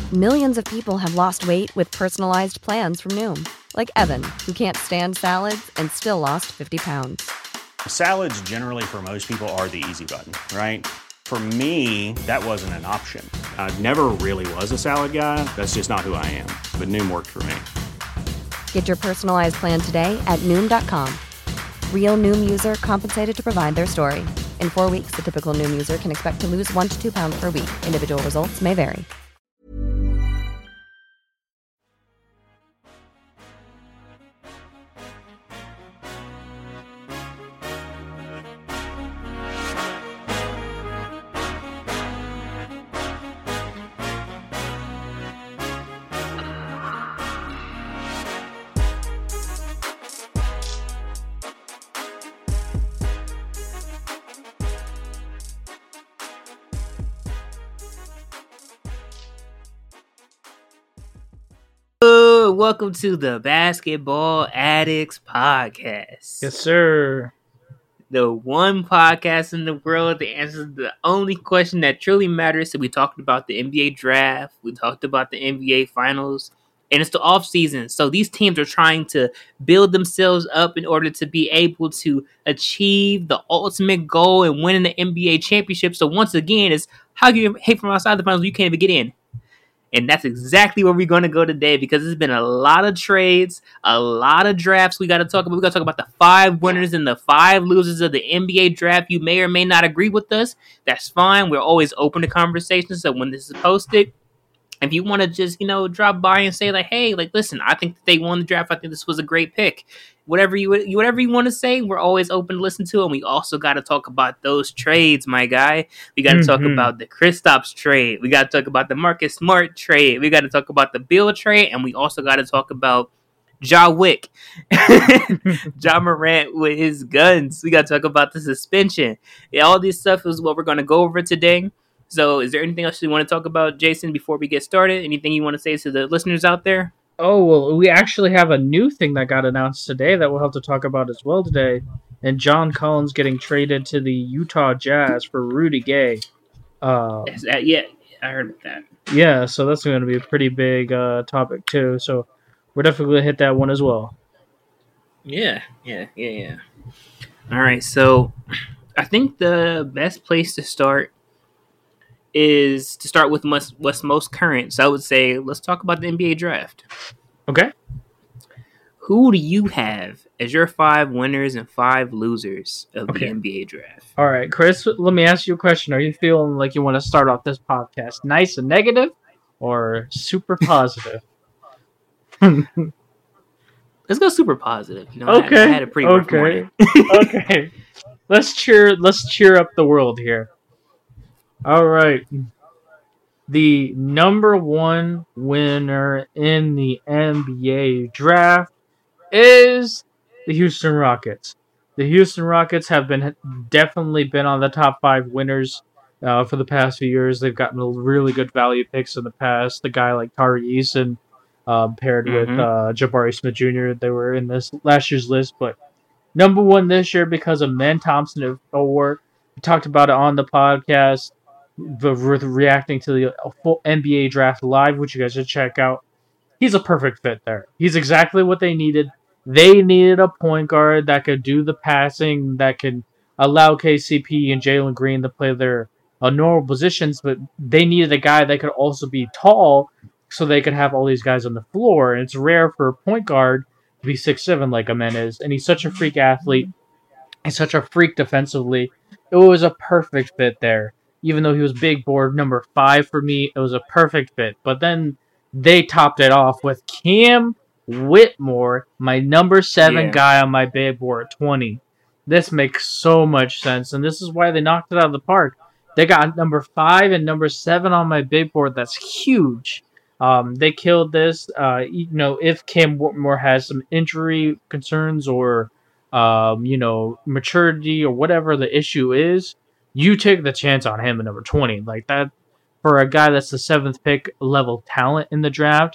Millions of people have lost weight with personalized plans from Noom. Like Evan, who can't stand salads and still lost 50 pounds. Salads generally for most people are the easy button, right? For me, that wasn't an option. I never really was a salad guy. That's just not who I am. But Noom worked for me. Get your personalized plan today at Noom.com. Real Noom user compensated to provide their story. In 4 weeks, the typical Noom user can expect to lose 1 to 2 pounds per week. Individual results may vary. Welcome to the Basketball Addicts Podcast. Yes, sir. The one podcast in the world that answers the only question that truly matters. So we talked about the NBA draft, we talked about the NBA finals, and it's the off season. So these teams are trying to build themselves up in order to be able to achieve the ultimate goal and winning the NBA championship. So once again, it's how you hate from outside the finals, you can't even get in. And that's exactly where we're going to go today, because there's been a lot of trades, a lot of drafts we got to talk about. We got to talk about the 5 winners and the 5 losers of the NBA draft. You may or may not agree with us. That's fine. We're always open to conversations. So when this is posted, if you want to just, drop by and say like, hey, like, listen, I think that they won the draft. I think this was a great pick. Whatever you want to say, we're always open to listen to. And we also got to talk about those trades, my guy. We got to talk about the Kristaps trade. We got to talk about the Marcus Smart trade. We got to talk about the Bill trade. And we also got to talk about Ja Wick. Ja Morant with his guns. We got to talk about the suspension. Yeah, all this stuff is what we're going to go over today. So is there anything else you want to talk about, Jason, before we get started? Anything you want to say to the listeners out there? Oh, well, we actually have a new thing that got announced today that we'll have to talk about as well today. And John Collins getting traded to the Utah Jazz for Rudy Gay. Yeah, I heard that. Yeah, so that's going to be a pretty big topic too. So we're definitely going to hit that one as well. Yeah. All right, so I think the best place to start is to start with what's most current. So I would say let's talk about the NBA draft. Okay. Who do you have as your 5 winners and 5 losers of the NBA draft? All right, Chris, let me ask you a question. Are you feeling like you want to start off this podcast nice and negative or super positive? Let's go super positive. Okay. I had a pretty rough morning. Okay. Let's cheer up the world here. All right. The number 1 winner in the NBA draft is the Houston Rockets. The Houston Rockets have definitely been on the top 5 winners for the past few years. They've gotten really good value picks in the past. The guy like Tari Eason paired with Jabari Smith Jr. They were in this last year's list, but number 1 this year because of Men Thompson at 4. We talked about it on the podcast. Reacting to the full NBA draft live, which you guys should check out. He's a perfect fit there. He's exactly what they needed. They needed a point guard that could do the passing, that could allow KCP and Jalen Green to play their normal positions, but they needed a guy that could also be tall so they could have all these guys on the floor. And it's rare for a point guard to be 6'7" like Amen is, and he's such a freak athlete. He's such a freak defensively. It was a perfect fit there. Even though he was big board number 5 for me, it was a perfect fit. But then they topped it off with Cam Whitmore, my number 7 guy on my big board at 20. This makes so much sense, and this is why they knocked it out of the park. They got number 5 and number 7 on my big board. That's huge. They killed this. If Cam Whitmore has some injury concerns or maturity or whatever the issue is, you take the chance on him at number 20. Like that, for a guy that's the 7th pick level talent in the draft,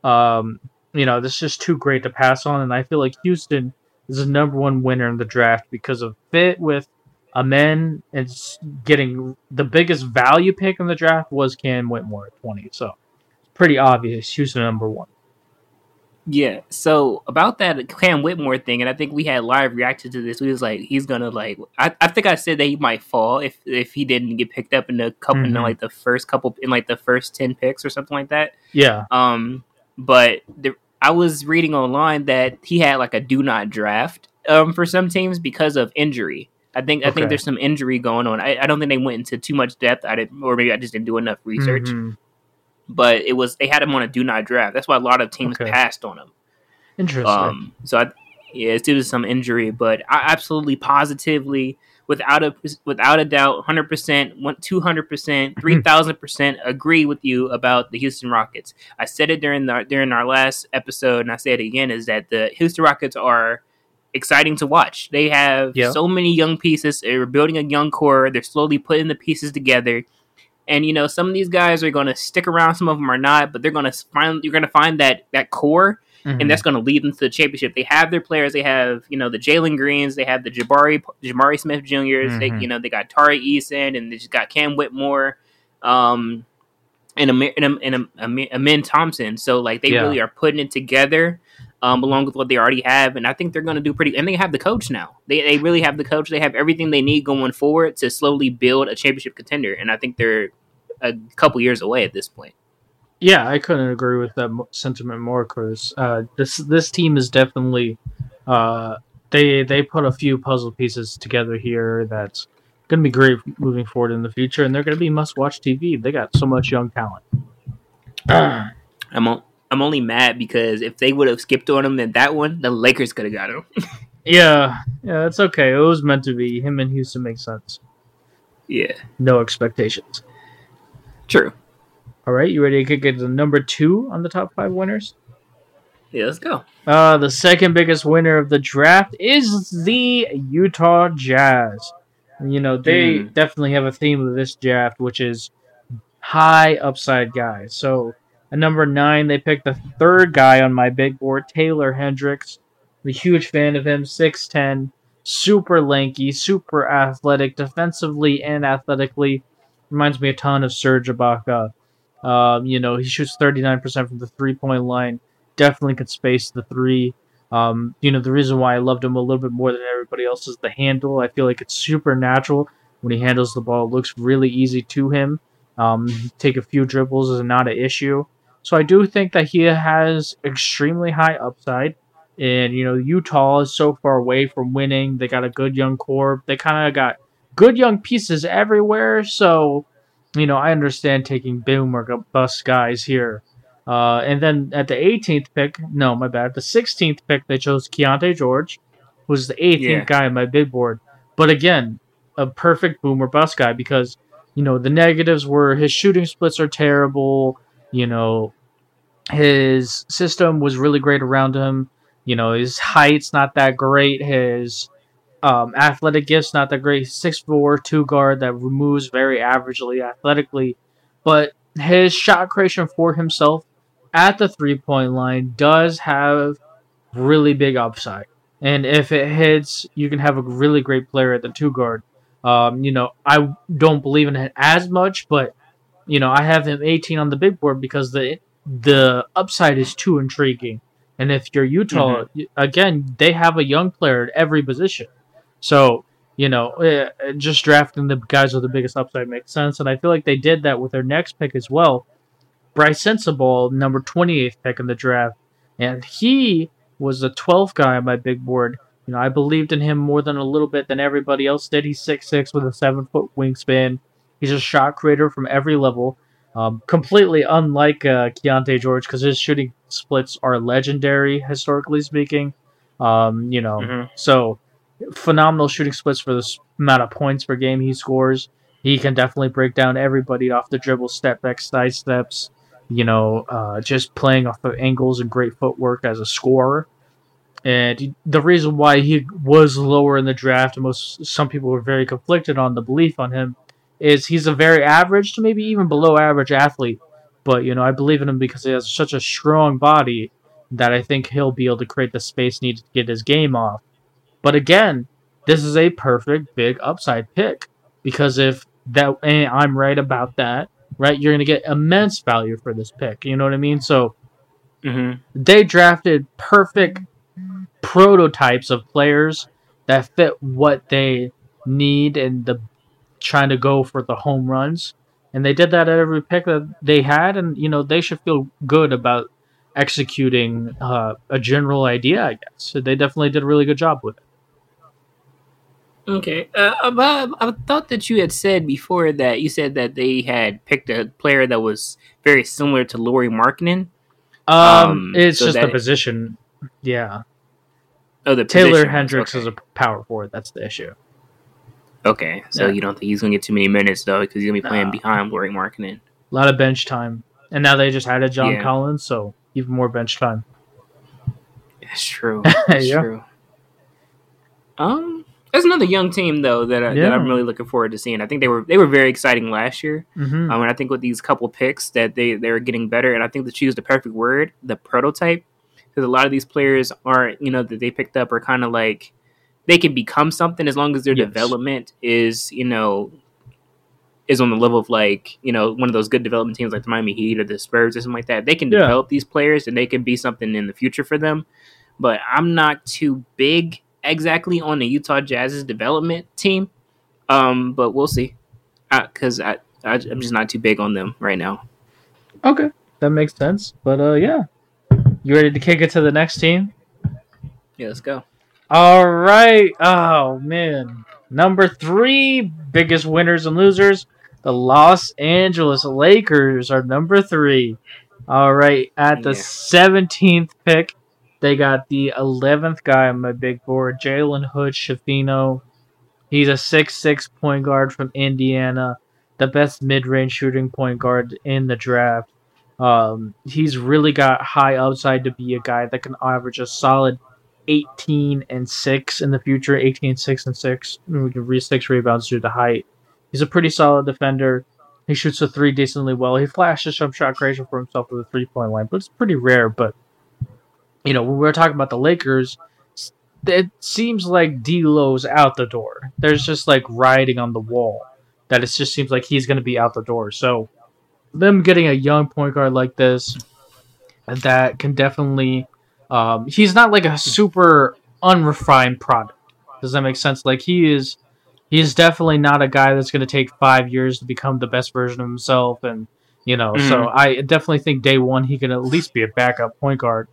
this is just too great to pass on. And I feel like Houston is the number 1 winner in the draft because of fit with Amen and getting the biggest value pick in the draft was Cam Whitmore at 20. So pretty obvious. Houston number 1. Yeah. So about that Cam Whitmore thing, and I think we had live reaction to this. We was like, he's gonna like. I think I said that he might fall if he didn't get picked up in the couple in like the first 10 picks or something like that. Yeah. But I was reading online that he had like a do not draft for some teams because of injury. I think there's some injury going on. I don't think they went into too much depth. Or maybe I just didn't do enough research. But they had him on a do not draft. That's why a lot of teams passed on him. Interesting. It's due to some injury, but I absolutely, positively, without a doubt, 100%, 200%, 3,000% agree with you about the Houston Rockets. I said it during our last episode, and I say it again: is that the Houston Rockets are exciting to watch. They have so many young pieces. They're building a young core. They're slowly putting the pieces together. And some of these guys are going to stick around. Some of them are not, but you're going to find that core, and that's going to lead them to the championship. They have their players. They have the Jalen Greens. They have the Jabari Smith Juniors. They got Tari Eason, and they just got Cam Whitmore, and Amin Thompson. So like they really are putting it together, along with what they already have, and I think they're going to do pretty. And they have the coach now. They really have the coach. They have everything they need going forward to slowly build a championship contender. And I think they're a couple years away at this point. Yeah, I couldn't agree with that sentiment more, Chris. This team is definitely they put a few puzzle pieces together here that's going to be great moving forward in the future, and they're going to be must-watch TV. They got so much young talent. I'm only mad because if they would have skipped on him in that one, the Lakers could have got him. Yeah, it's okay. It was meant to be. Him and Houston makes sense. Yeah. No expectations. True. All right, you ready to kick it to number 2 on the top 5 winners? Yeah, let's go. The second biggest winner of the draft is the Utah Jazz. They definitely have a theme of this draft, which is high upside guys. So at number 9, they picked the third guy on my big board, Taylor Hendricks. I'm a huge fan of him, 6'10", super lanky, super athletic, defensively and athletically. Reminds me a ton of Serge Ibaka. He shoots 39% from the three-point line. Definitely can space the three. The reason why I loved him a little bit more than everybody else is the handle. I feel like it's super natural when he handles the ball. It looks really easy to him. Take a few dribbles is not an issue. So I do think that he has extremely high upside. And, Utah is so far away from winning. They got a good young core. They kind of got good young pieces everywhere. So, I understand taking boom or bust guys here. And then at the 18th pick, no, my bad. The 16th pick, they chose Keontae George, who was the 18th guy on my big board. But again, a perfect boom or bust guy because, the negatives were his shooting splits are terrible. His system was really great around him. His height's not that great. His athletic gifts not that great. 6'4", 2 guard that moves very averagely athletically. But his shot creation for himself at the 3-point line does have really big upside. And if it hits, you can have a really great player at the 2 guard. I don't believe in it as much, but, I have him 18 on the big board because the upside is too intriguing. And if you're Utah, again, they have a young player at every position. So, just drafting the guys with the biggest upside makes sense. And I feel like they did that with their next pick as well. Bryce Sensabaugh, number 28th pick in the draft. And he was the 12th guy on my big board. I believed in him more than a little bit than everybody else did. He's 6'6" with a 7-foot wingspan. He's a shot creator from every level. Completely unlike Keontae George because his shooting splits are legendary, historically speaking. So phenomenal shooting splits for the amount of points per game he scores. He can definitely break down everybody off the dribble, step back, side steps. Just playing off of angles and great footwork as a scorer. And the reason why he was lower in the draft, and some people were very conflicted on the belief on him, is he's a very average to maybe even below average athlete. But, I believe in him because he has such a strong body that I think he'll be able to create the space needed to get his game off. But again, this is a perfect big upside pick because if that, and I'm right about that, right? You're going to get immense value for this pick. You know what I mean? So they drafted perfect prototypes of players that fit what they need and trying to go for the home runs. And they did that at every pick that they had, and they should feel good about executing a general idea, I guess. So they definitely did a really good job with it. Okay. I thought that you had said before that you said that they had picked a player that was very similar to Lauri Markkanen. It's so just the position. Yeah. Oh, the Taylor position. Hendricks is a power forward. That's the issue. Okay, so you don't think he's going to get too many minutes, though, because he's going to be playing behind Lauri Markkanen. A lot of bench time. And now they just added John Collins, so even more bench time. That's true. That's true. There's another young team, though, that I'm really looking forward to seeing. I think they were very exciting last year. And I think with these couple picks that they're getting better, and I think to use the perfect word, the prototype, because a lot of these players aren't, that they picked up are kind of like, they can become something as long as their development is on the level of like, one of those good development teams like the Miami Heat or the Spurs or something like that. They can develop these players and they can be something in the future for them. But I'm not too big exactly on the Utah Jazz's development team. But we'll see. Because I'm just not too big on them right now. Okay, that makes sense. But yeah. You ready to kick it to the next team? Yeah, let's go. All right. Oh, man. Number 3, biggest winners and losers. The Los Angeles Lakers are number 3. All right. At the 17th pick, they got the 11th guy on my big board, Jalen Hood-Schifino. He's a 6'6" point guard from Indiana, the best mid-range shooting point guard in the draft. He's really got high upside to be a guy that can average a solid 18 and 6 in the future. 18, 6, and 6. We can reach 6 rebounds due to height. He's a pretty solid defender. He shoots a 3 decently well. He flashes some shot creation for himself with a 3-point line, but it's pretty rare. But, when we're talking about the Lakers, it seems like D'Lo's out the door. There's just like writing on the wall that it just seems like he's going to be out the door. So them getting a young point guard like this that can definitely... he's not like a super unrefined product. Does that make sense? Like he's definitely not a guy that's going to take 5 years to become the best version of himself. And, so I definitely think day one, he can at least be a backup point guard.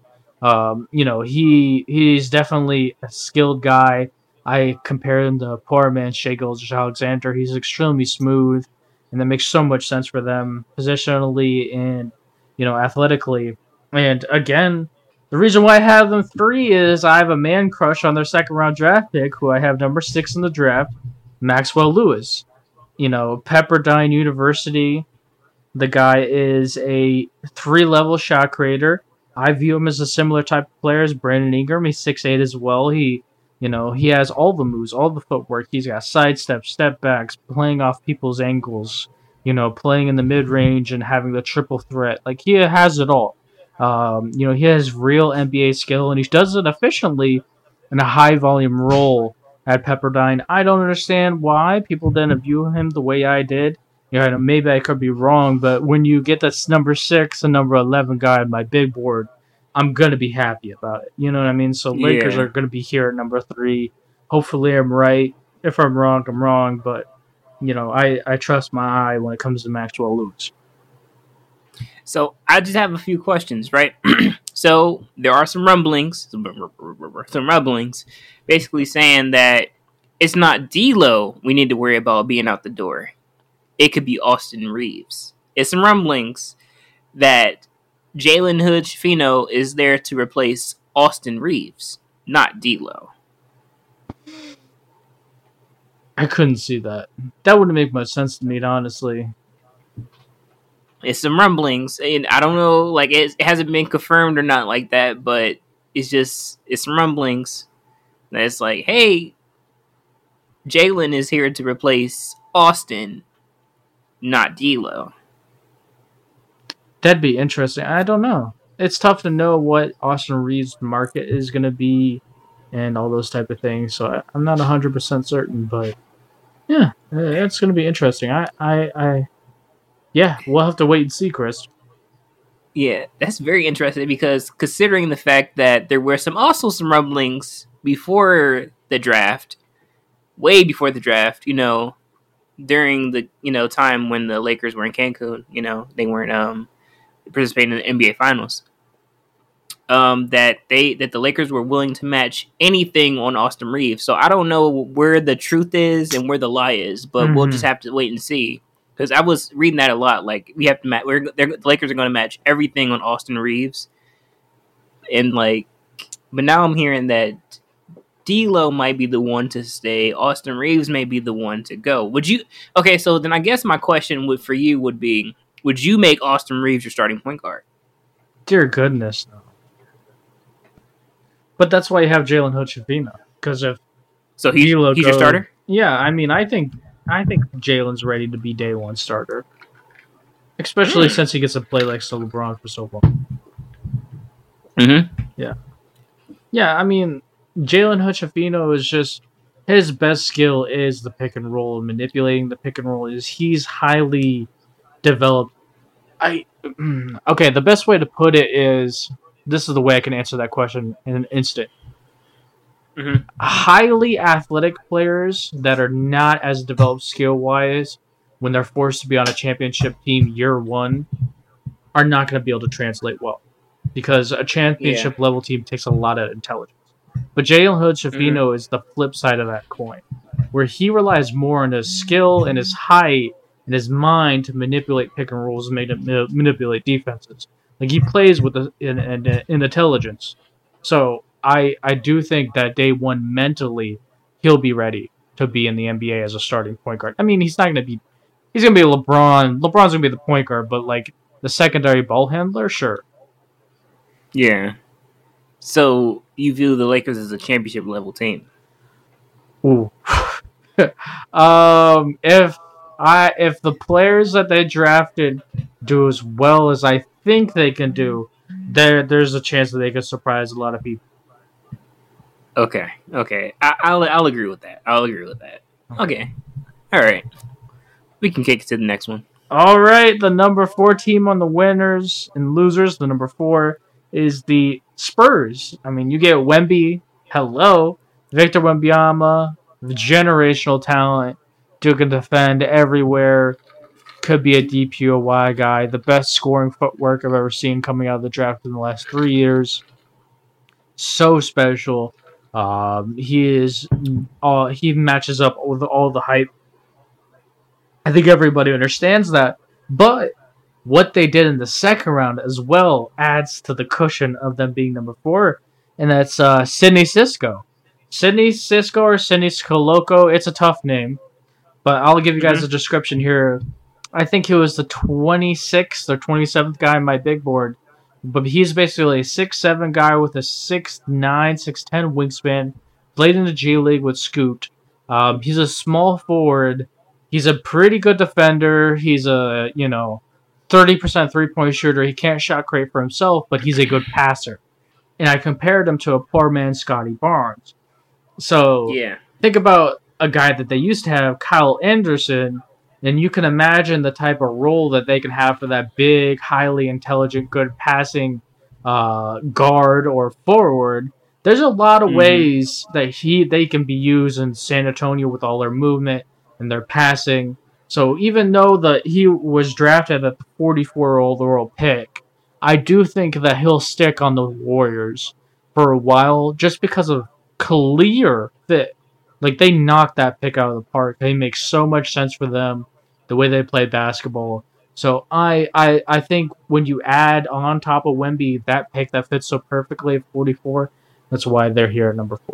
He's definitely a skilled guy. I compare him to poor man Shai Gilgeous-Alexander. He's extremely smooth, and that makes so much sense for them positionally and, athletically. And again, the reason why I have them 3 is I have a man crush on their second-round draft pick, who I have number 6 in the draft, Maxwell Lewis. Pepperdine University, the guy is a 3-level shot creator. I view him as a similar type of player as Brandon Ingram. He's 6'8" as well. He has all the moves, all the footwork. He's got sidesteps, step backs, playing off people's ankles, playing in the mid-range and having the triple threat. Like, he has it all. He has real NBA skill, and he does it efficiently in a high-volume role at Pepperdine. I don't understand why people didn't view him the way I did. Maybe I could be wrong, but when you get this number 6 and number 11 guy on my big board, I'm going to be happy about it. You know what I mean? So Lakers are going to be here at number 3. Hopefully I'm right. If I'm wrong, I'm wrong, but, I trust my eye when it comes to Maxwell Lewis. So I just have a few questions, right? So there are some rumblings basically saying that it's not D'Lo we need to worry about being out the door. It could be Austin Reeves. It's some rumblings that Jalen Hood-Schifino is there to replace Austin Reeves, not D'Lo. I couldn't see that. That wouldn't make much sense to me, honestly. It's some rumblings, and I don't know, like it hasn't been confirmed or not like that, but it's some rumblings that it's like, hey, Jalen is here to replace Austin, not D'Lo. That'd be interesting. I don't know. It's tough to know what Austin Reeves' market is going to be and all those type of things, so I'm not 100% certain, but yeah, it's going to be interesting. Yeah, we'll have to wait and see, Chris. Yeah, that's very interesting because considering the fact that there were some rumblings before the draft, way before the draft, during the time when the Lakers were in Cancun, they weren't participating in the NBA Finals. That the Lakers were willing to match anything on Austin Reeves. So I don't know where the truth is and where the lie is, but we'll just have to wait and see. Because I was reading that a lot. Like we have to match. The Lakers are going to match everything on Austin Reeves, and but now I'm hearing that D'Lo might be the one to stay. Austin Reeves may be the one to go. Would you? Okay, so then I guess my question for you would be: would you make Austin Reeves your starting point guard? Dear goodness, no. But that's why you have Jalen Hood-Schifino, because if he's your starter. Yeah, I mean, I think Jalen's ready to be day one starter, especially since he gets to play next to LeBron for so long. Mm-hmm. Yeah. I mean, Jalen Hood-Schifino is just his best skill is the pick and roll, manipulating the pick and roll. He's highly developed. Okay, the best way to put it is this is the way I can answer that question in an instant. Mm-hmm. Highly athletic players that are not as developed skill-wise, when they're forced to be on a championship team year one, are not going to be able to translate well. Because a championship-level team takes a lot of intelligence. But Jalen Hood-Schifino is the flip side of that coin, where he relies more on his skill and his height and his mind to manipulate pick and rolls and manipulate defenses. Like, he plays with in intelligence. So I do think that day one mentally he'll be ready to be in the NBA as a starting point guard. I mean, he's going to be LeBron. LeBron's going to be the point guard, but like the secondary ball handler, sure. Yeah. So you view the Lakers as a championship level team? Ooh. If the players that they drafted do as well as I think they can do, there's a chance that they could surprise a lot of people. Okay. I'll agree with that. Okay. All right. We can kick it to the next one. All right. The number 4 team on the winners and losers. The number 4 is the Spurs. I mean, you get Wemby. Hello. Victor Wembanyama. The generational talent. Who can defend everywhere. Could be a DPOY guy. The best scoring footwork I've ever seen coming out of the draft in the last 3 years. So special. He matches up with all the hype. I think everybody understands that. But what they did in the second round as well adds to the cushion of them being number 4. And that's Sidney Sisco. Sidney Sisco or Sidney Scoloco. It's a tough name. But I'll give you guys a description here. I think he was the 26th or 27th guy on my big board. But he's basically a 6'7" guy with a 6'9", 6'10" wingspan. Played in the G League with Scoot. He's a small forward. He's a pretty good defender. He's a, 30% three-point shooter. He can't shot create for himself, but he's a good passer. And I compared him to a poor man Scotty Barnes. So think about a guy that they used to have, Kyle Anderson, and you can imagine the type of role that they can have for that big, highly intelligent, good passing guard or forward. There's a lot of ways that they can be used in San Antonio with all their movement and their passing. So even though he was drafted at the 44 overall pick, I do think that he'll stick on the Warriors for a while just because of clear fit. Like, they knocked that pick out of the park. They make so much sense for them, the way they play basketball. So I think when you add on top of Wemby that pick that fits so perfectly at 44, that's why they're here at number 4.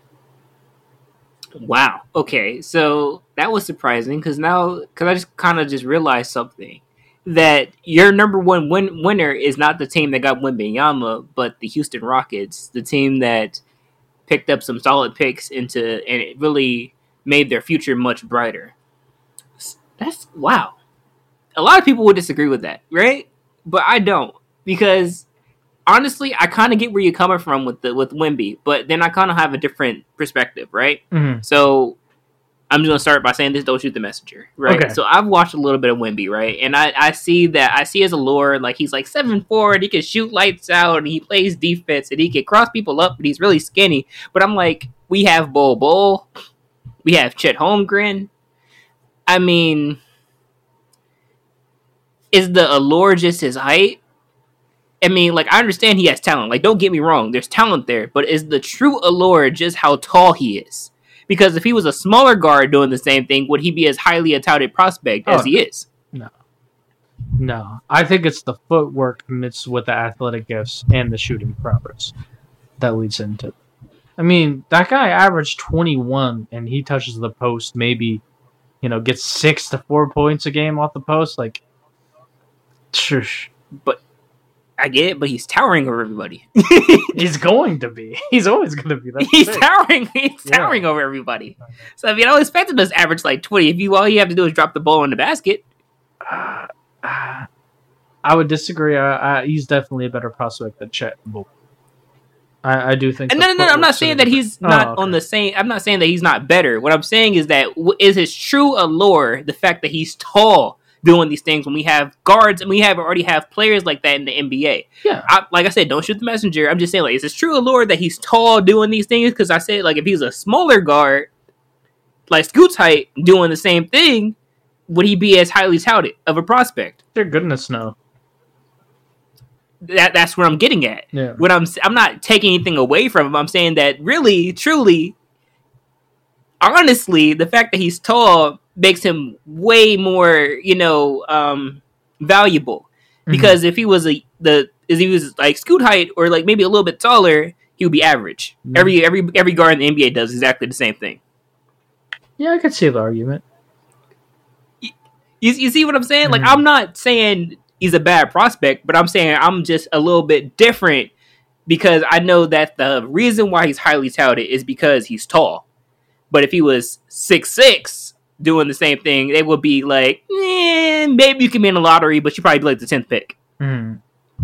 Wow. Okay, so that was surprising because I just kind of realized something. That your number 1 winner is not the team that got Wembanyama, but the Houston Rockets, the team that picked up some solid picks and it really made their future much brighter. That's wow. A lot of people would disagree with that, right? But I don't, because honestly, I kind of get where you're coming from with Wemby, but then I kind of have a different perspective, right? Mm-hmm. So I'm just gonna start by saying this: don't shoot the messenger, right? Okay. So I've watched a little bit of Wemby, right, and I see his allure. Like he's like 7'4", and he can shoot lights out, and he plays defense, and he can cross people up, but he's really skinny. But I'm like, we have Bol, we have Chet Holmgren. I mean, is the allure just his height? I mean, like, I understand he has talent. Like, don't get me wrong, there's talent there, but is the true allure just how tall he is? Because if he was a smaller guard doing the same thing, would he be as highly a touted prospect as he is? No. I think it's the footwork mixed with the athletic gifts and the shooting prowess that leads into it. I mean, that guy averaged 21, and he touches the post maybe, gets 6 to 4 points a game off the post. Like, shush. But I get it, but he's towering over everybody. He's going to be. He's always going to be. He's towering over everybody. So, I mean, I would expect him to average like 20. If all you have to do is drop the ball in the basket. I would disagree. He's definitely a better prospect than Chet. I do think. No. I'm not saying that he's not on the same. I'm not saying that he's not better. What I'm saying is that is his true allure the fact that he's tall, doing these things when we have guards and we already have players like that in the NBA. Yeah. Like I said, don't shoot the messenger. I'm just saying, like, is his true allure that he's tall doing these things? Because I said, like, if he's a smaller guard, like Scoot's height, doing the same thing, would he be as highly touted of a prospect? Dear goodness, no. That's where I'm getting at. Yeah. When I'm not taking anything away from him. I'm saying that really, truly, honestly, the fact that he's tall makes him way more, valuable. Because if he was like Scoot height or like maybe a little bit taller, he would be average. Mm-hmm. Every guard in the NBA does exactly the same thing. Yeah, I could see the argument. You see what I'm saying? Like, I'm not saying he's a bad prospect, but I'm saying I'm just a little bit different because I know that the reason why he's highly touted is because he's tall. But if he was 6'6", doing the same thing, they would be like, maybe you can be in the lottery, but you probably be like the 10th pick. Mm.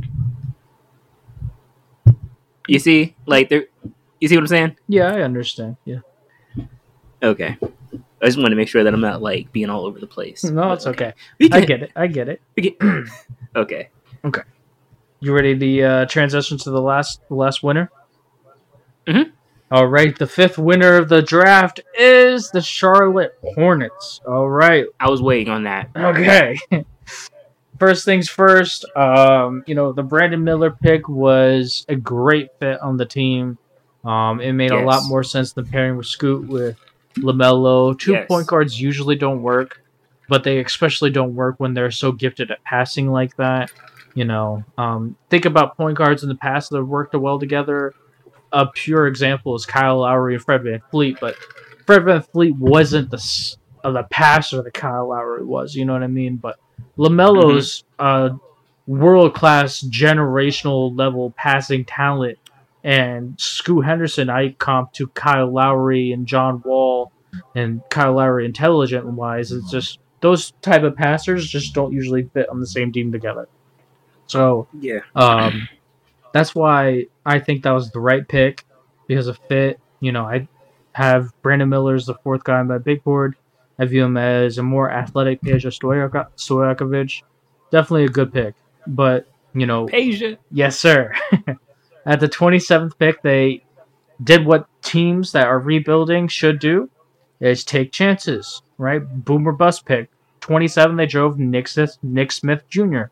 You see? You see what I'm saying? Yeah, I understand. Yeah. Okay. I just want to make sure that I'm not like being all over the place. No, it's okay. I get it. Okay. You ready to transition to the last winner? Mm-hmm. All right, the 5th winner of the draft is the Charlotte Hornets. All right. I was waiting on that. Okay. First things first, the Brandon Miller pick was a great fit on the team. It made a lot more sense than pairing with Scoot with LaMelo. Two point guards usually don't work, but they especially don't work when they're so gifted at passing like that. Think about point guards in the past that have worked well together. A pure example is Kyle Lowry and Fred VanVleet, but Fred VanVleet wasn't the passer that Kyle Lowry was. You know what I mean? But LaMelo's world-class, generational level passing talent, and Scoot Henderson, I comp to Kyle Lowry and John Wall, and Kyle Lowry intelligent-wise. It's just those type of passers just don't usually fit on the same team together. So, that's why I think that was the right pick, because of fit. I have Brandon Miller as the 4th guy on my big board. I view him as a more athletic Peja Stojakovic. Definitely a good pick. But, Peja. Yes, sir. At the 27th pick, they did what teams that are rebuilding should do, is take chances, right? Boom or bust pick. 27, they drove Nick Smith Jr.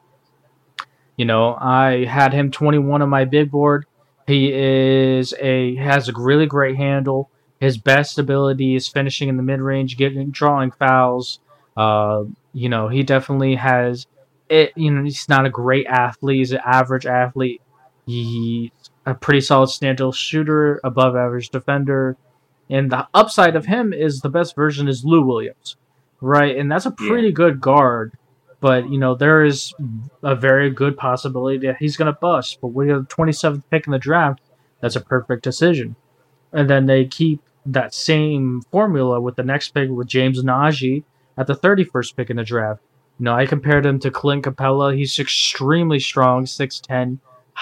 I had him 21 on my big board. He has a really great handle. His best ability is finishing in the mid-range, drawing fouls. He definitely has it. He's not a great athlete. He's an average athlete. He's a pretty solid stand-up shooter, above average defender. And the upside of him is the best version is Lou Williams, right? And that's a pretty good guard. But, there is a very good possibility that he's going to bust. But with the 27th pick in the draft, that's a perfect decision. And then they keep that same formula with the next pick with James Nagy at the 31st pick in the draft. I compared him to Clint Capella. He's extremely strong, 6'10",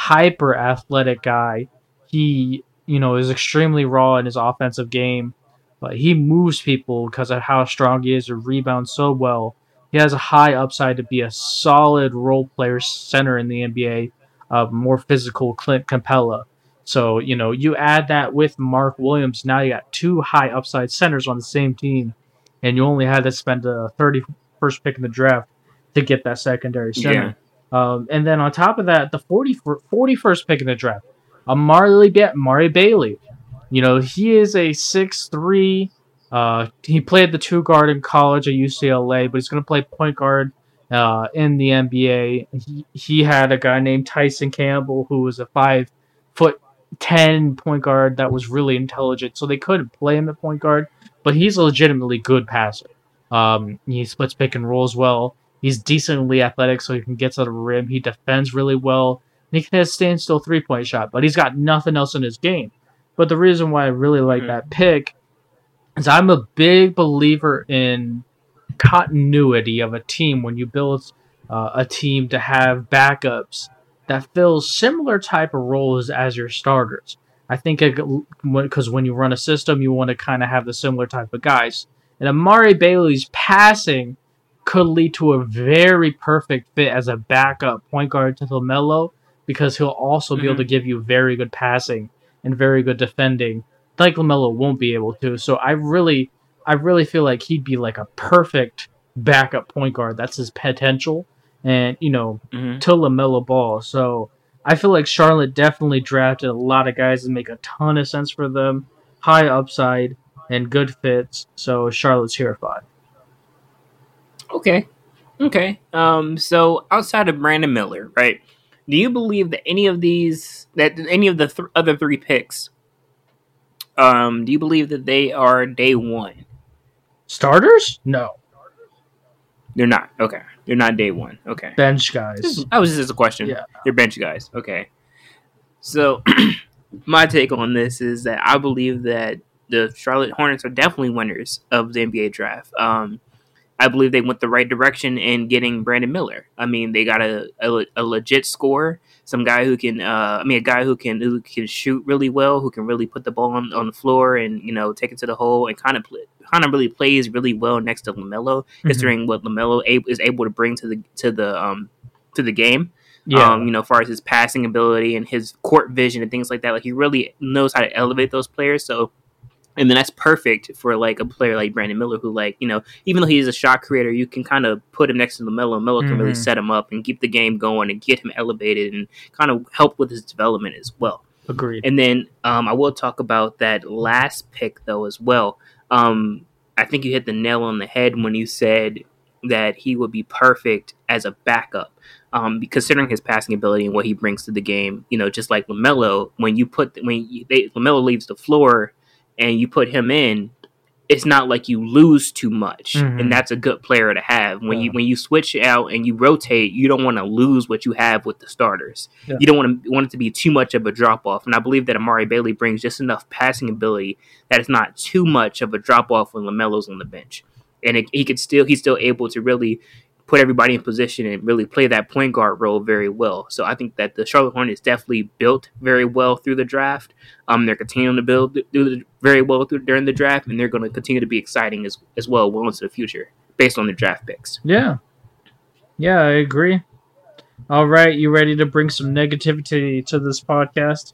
hyper-athletic guy. He, is extremely raw in his offensive game. but he moves people because of how strong he is and rebounds so well. He has a high upside to be a solid role player center in the NBA, more physical Clint Capella. So, you add that with Mark Williams, now you got 2 high upside centers on the same team, and you only had to spend a 31st pick in the draft to get that secondary center. And then on top of that, the 41st pick in the draft, Amari Bailey. He is a 6'3". He played the 2 guard in college at UCLA, but he's going to play point guard in the NBA. He had a guy named Tyson Campbell who was a 5'10" point guard that was really intelligent, so they couldn't play him at point guard, but he's a legitimately good passer. He splits pick and rolls well. He's decently athletic, so he can get to the rim. He defends really well. And he can hit a standstill 3-point shot, but he's got nothing else in his game. But the reason why I really like that pick is I'm a big believer in continuity of a team when you build a team to have backups that fill similar type of roles as your starters. I think because when you run a system, you want to kind of have the similar type of guys. And Amari Bailey's passing could lead to a very perfect fit as a backup point guard to LaMelo, because he'll also be able to give you very good passing and very good defending, like LaMelo won't be able to. So I really feel like he'd be like a perfect backup point guard. That's his potential, and to LaMelo Ball. So I feel like Charlotte definitely drafted a lot of guys that make a ton of sense for them, high upside and good fits. So Charlotte's here at 5. Okay. So outside of Brandon Miller, right? Do you believe that any of the other 3 picks, do you believe that they are day 1 starters? No, they're not. Okay, they're not day 1. Okay, bench guys. That was just a question. Yeah, they're bench guys. Okay, so my take on this is that I believe that the Charlotte Hornets are definitely winners of the NBA draft. I believe they went the right direction in getting Brandon Miller. I mean, they got a legit scorer, some guy who can, a guy who can shoot really well, who can really put the ball on the floor and take it to the hole, and kind of really plays really well next to LaMelo, considering what LaMelo is able to bring to the game. Yeah. As far as his passing ability and his court vision and things like that, like he really knows how to elevate those players. So. And then that's perfect for like a player like Brandon Miller, who even though he's a shot creator, you can kind of put him next to LaMelo. LaMelo can really set him up and keep the game going and get him elevated and kind of help with his development as well. Agreed. And then I will talk about that last pick though as well. I think you hit the nail on the head when you said that he would be perfect as a backup. Considering his passing ability and what he brings to the game, just like LaMelo, when LaMelo leaves the floor and you put him in, it's not like you lose too much, and that's a good player to have. When you switch out and you rotate, you don't want to lose what you have with the starters. Yeah. You don't want it to be too much of a drop off. And I believe that Amari Bailey brings just enough passing ability that it's not too much of a drop off when LaMelo's on the bench, and he's still able to really put everybody in position and really play that point guard role very well. So I think that the Charlotte Hornets definitely built very well through the draft. They're continuing to build very well during the draft, and they're going to continue to be exciting as well into the future based on their draft picks. Yeah, I agree. All right, you ready to bring some negativity to this podcast?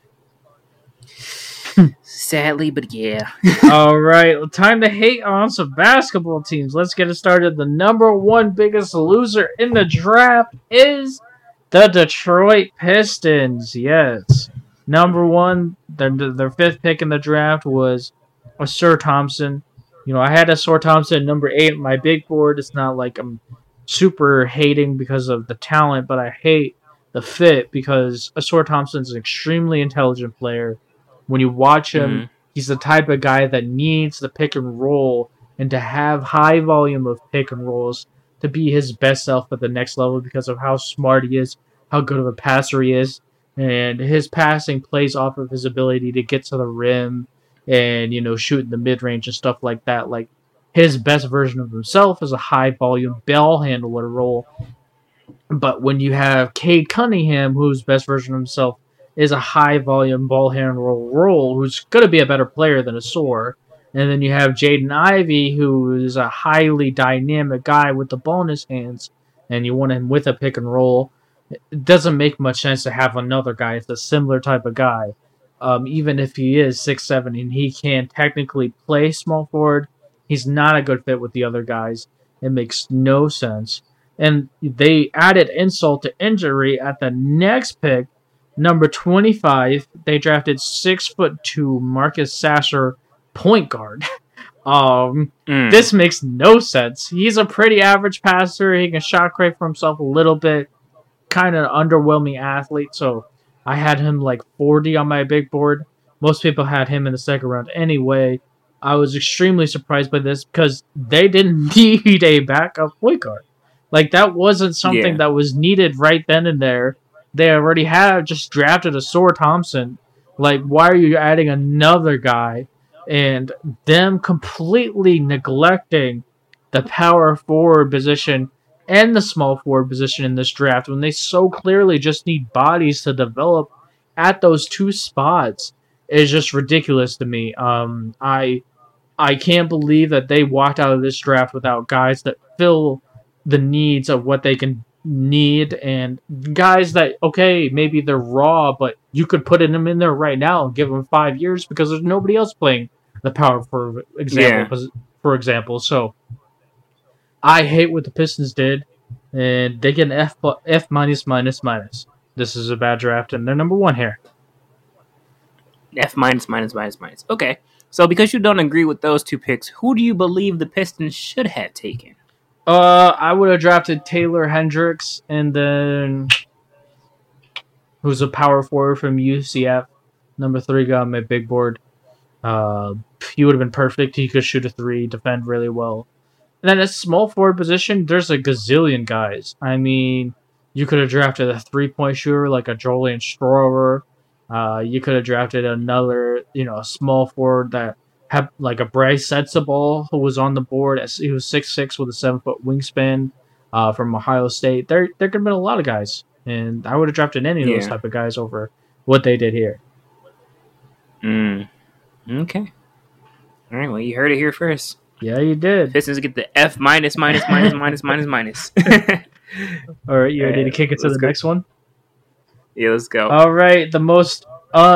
Sadly, but yeah. All right, time to hate on some basketball teams. Let's get it started. The number 1 biggest loser in the draft is the Detroit Pistons. Yes. Number 1, their 5th pick in the draft was Ausar Thompson. I had Ausar Thompson number 8 on my big board. It's not like I'm super hating because of the talent, but I hate the fit because Ausar Thompson's an extremely intelligent player. When you watch him, he's the type of guy that needs the pick and roll and to have high volume of pick and rolls to be his best self at the next level because of how smart he is, how good of a passer he is, and his passing plays off of his ability to get to the rim and, shoot in the mid-range and stuff like that. Like, his best version of himself is a high-volume ball handler role. But when you have Cade Cunningham, whose best version of himself is a high-volume ball handler role, who's going to be a better player than Ausar, And then you have Jaden Ivey, who is a highly dynamic guy with the ball in his hands, and you want him with a pick and roll. It doesn't make much sense to have another guy. It's a similar type of guy. Even if he is 6'7", and he can technically play small forward, he's not a good fit with the other guys. It makes no sense. And they added insult to injury at the next pick, number 25. They drafted 6'2" Marcus Sasser, point guard. This makes no sense. He's a pretty average passer. He can shot create for himself a little bit. Kind of underwhelming athlete. So I had him like 40 on my big board. Most people had him in the second round anyway. I was extremely surprised by this because they didn't need a backup point guard. Like, that wasn't something that was needed right then and there. They already had just drafted a Soar Thompson. Like, why are you adding another guy? And them completely neglecting the power forward position and the small forward position in this draft when they so clearly just need bodies to develop at those two spots is just ridiculous to me. I can't believe that they walked out of this draft without guys that fill the needs of what they can need, and guys that, okay, maybe they're raw, but you could put them in there right now and give them 5 years because there's nobody else playing the power for example. So I hate what the Pistons did, and they get an F minus minus minus. This is a bad draft, and they're number 1 here. F minus minus minus minus. Okay, so because you don't agree with those two picks, who do you believe the Pistons should have taken? I would have drafted Taylor Hendricks, and then who's a power forward from UCF, number 3 guy on my big board. He would have been perfect. He could shoot a 3, defend really well. And then at small forward position, there's a gazillion guys. I mean, you could have drafted a 3-point shooter like a Julian Strower. You could have drafted another, small forward that had like a Bryce Sensabaugh, who was on the board. He was 6'6" with a 7-foot wingspan from Ohio State. There could have been a lot of guys, and I would have drafted any of those type of guys over what they did here. Okay. All right. Well, you heard it here first. Yeah, you did. Pistons get the F minus minus minus minus minus minus. All right, you ready to kick it to the next one? Yeah, let's go. All right, the most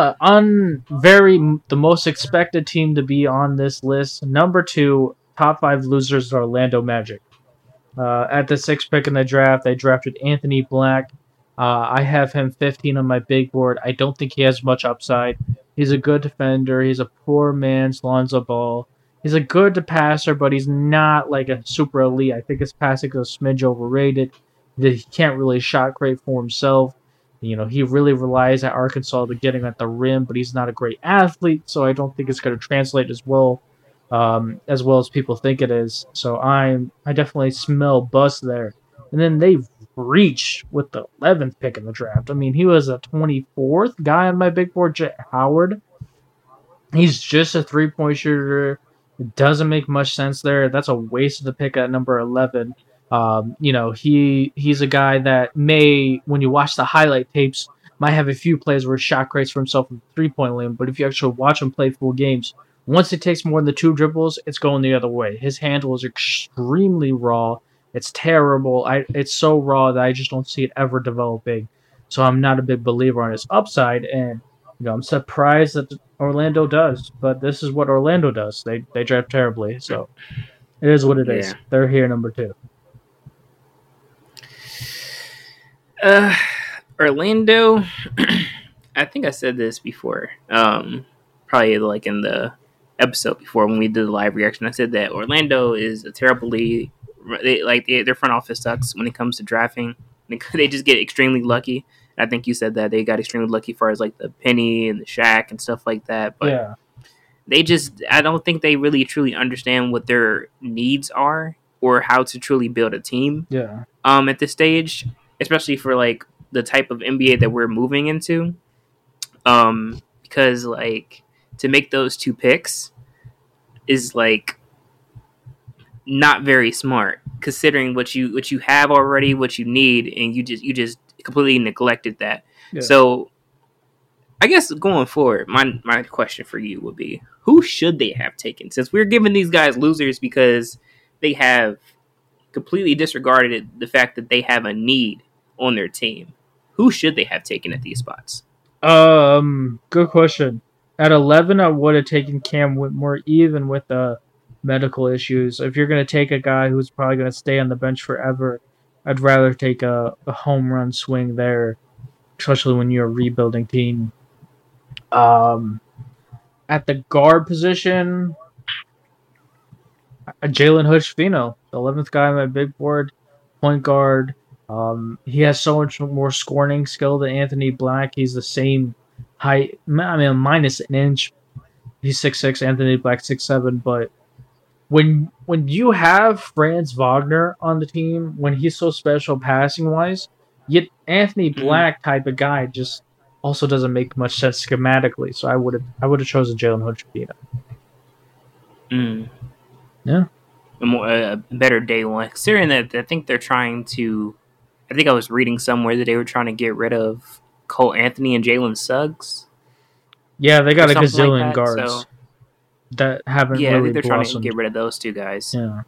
expected team to be on this list, number 2, top 5 losers, Orlando Magic. At the 6th pick in the draft, they drafted Anthony Black. I have him 15 on my big board. I don't think he has much upside. He's a good defender. He's a poor man's Lonzo Ball. He's a good passer, but he's not like a super elite. I think his passing is a smidge overrated. He can't really shot create for himself. He really relies at Arkansas to getting at the rim, but he's not a great athlete, so I don't think it's going to translate as well as people think it is. So I definitely smell bust there. And then they reach with the 11th pick in the draft. I mean, he was a 24th guy on my big board, Jet Howard. He's just a 3-point shooter. It doesn't make much sense there. That's a waste of the pick at number 11. He's a guy that may, when you watch the highlight tapes, might have a few plays where he shot creates for himself from the 3-point line. But if you actually watch him play full games, once it takes more than 2 dribbles, it's going the other way. His handle is extremely raw. It's terrible. It's so raw that I just don't see it ever developing. So I'm not a big believer on his upside, and I'm surprised that Orlando does. But this is what Orlando does. They draft terribly, so it is what it is. They're here number 2. Orlando, I think I said this before, probably like in the episode before when we did the live reaction. I said that Orlando is a terrible league. Their front office sucks when it comes to drafting. They just get extremely lucky. I think you said that they got extremely lucky as far as like the Penny and the Shaq and stuff like that. But I don't think they really truly understand what their needs are or how to truly build a team. Yeah. At this stage, especially for like the type of NBA that we're moving into. Because like to make those 2 picks is like not very smart, considering what you have already, what you need, and you just completely neglected that. Yeah. So I guess going forward, my question for you would be, who should they have taken? Since we're giving these guys losers because they have completely disregarded the fact that they have a need on their team. Who should they have taken at these spots? Good question. At 11, I would have taken Cam Whitmore, even with the medical issues. If you're going to take a guy who's probably going to stay on the bench forever, I'd rather take a home run swing there, especially when you're a rebuilding team. At the guard position, Jalen Hood-Schifino, the 11th guy on my big board, point guard. He has so much more scoring skill than Anthony Black. He's the same height. I mean, minus an inch. He's 6'6", Anthony Black 6'7", but when you have Franz Wagner on the team, when he's so special passing-wise, yet Anthony Black type of guy just also doesn't make much sense schematically. So I would have chosen Jalen Hood-Schifino. Yeah. A better day one. Considering that I think they're trying to... I think I was reading somewhere that they were trying to get rid of Cole Anthony and Jalen Suggs. Yeah, they got a gazillion like that, guards so, that haven't I really think they're blossomed. trying to get rid of those two guys. Yeah.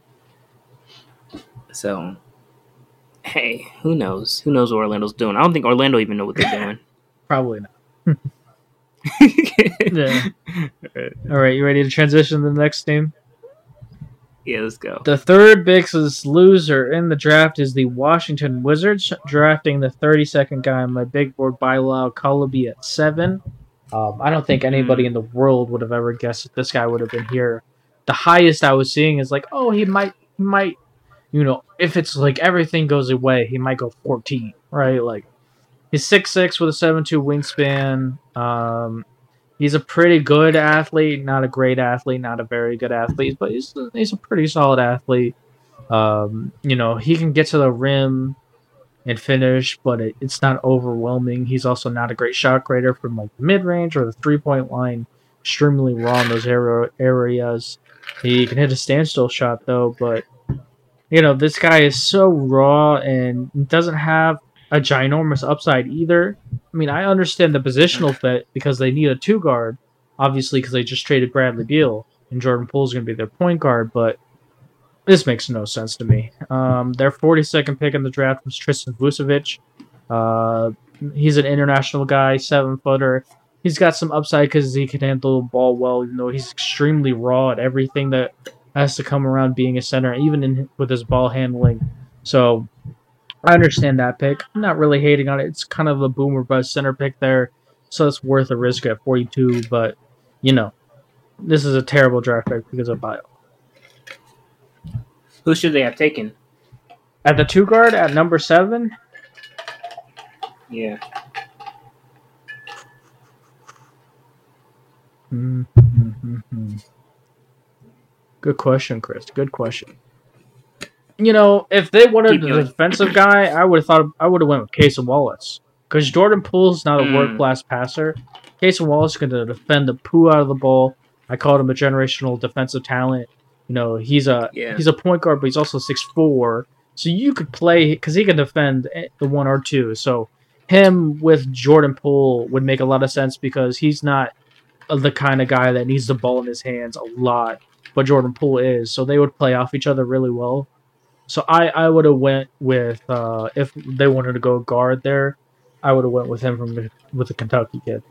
So, hey, who knows? Who knows what Orlando's doing? I don't think Orlando even know what they're doing. Probably not. Yeah. All right, you ready to transition to the next team? Yeah, let's go. The third biggest loser in the draft is the Washington Wizards, drafting the 32nd guy on my big board, Bilal Coulibaly, at 7. I don't think anybody in the world would have ever guessed that this guy would have been here. The highest I was seeing is like, oh, he might, if it's like everything goes away, he might go 14, right? Like, he's 6'6" with a 7'2" wingspan. He's a pretty good athlete, not a great athlete, not a very good athlete, but he's a pretty solid athlete. He can get to the rim and finish, but it's not overwhelming. He's also not a great shot creator from like the mid-range or the three-point line. Extremely raw in those areas. He can hit a standstill shot, though, but this guy is so raw and doesn't have a ginormous upside either. I mean, I understand the positional fit because they need a 2-guard, obviously, because they just traded Bradley Beal, and Jordan Poole's going to be their point guard, but this makes no sense to me. Their 42nd pick in the draft was Tristan Vucevic. He's an international guy, 7-footer. He's got some upside because he can handle the ball well, even though he's extremely raw at everything that has to come around being a center, even with his ball handling. So I understand that pick. I'm not really hating on it. It's kind of a boomer bust center pick there, so it's worth a risk at 42. But, this is a terrible draft pick because of Bio. Who should they have taken? At the 2-guard, at number 7? Yeah. Good question, Chris. Good question. If they wanted a defensive guy, I would have went with Cason Wallace. Because Jordan Poole's not a world-class passer. Cason Wallace is going to defend the poo out of the ball. I called him a generational defensive talent. He's a point guard, but he's also 6'4". So you could play, because he can defend the 1 or 2. So him with Jordan Poole would make a lot of sense because he's not the kind of guy that needs the ball in his hands a lot. But Jordan Poole is. So they would play off each other really well. So I would have went with, if they wanted to go guard there, I would have went with him with the Kentucky kid.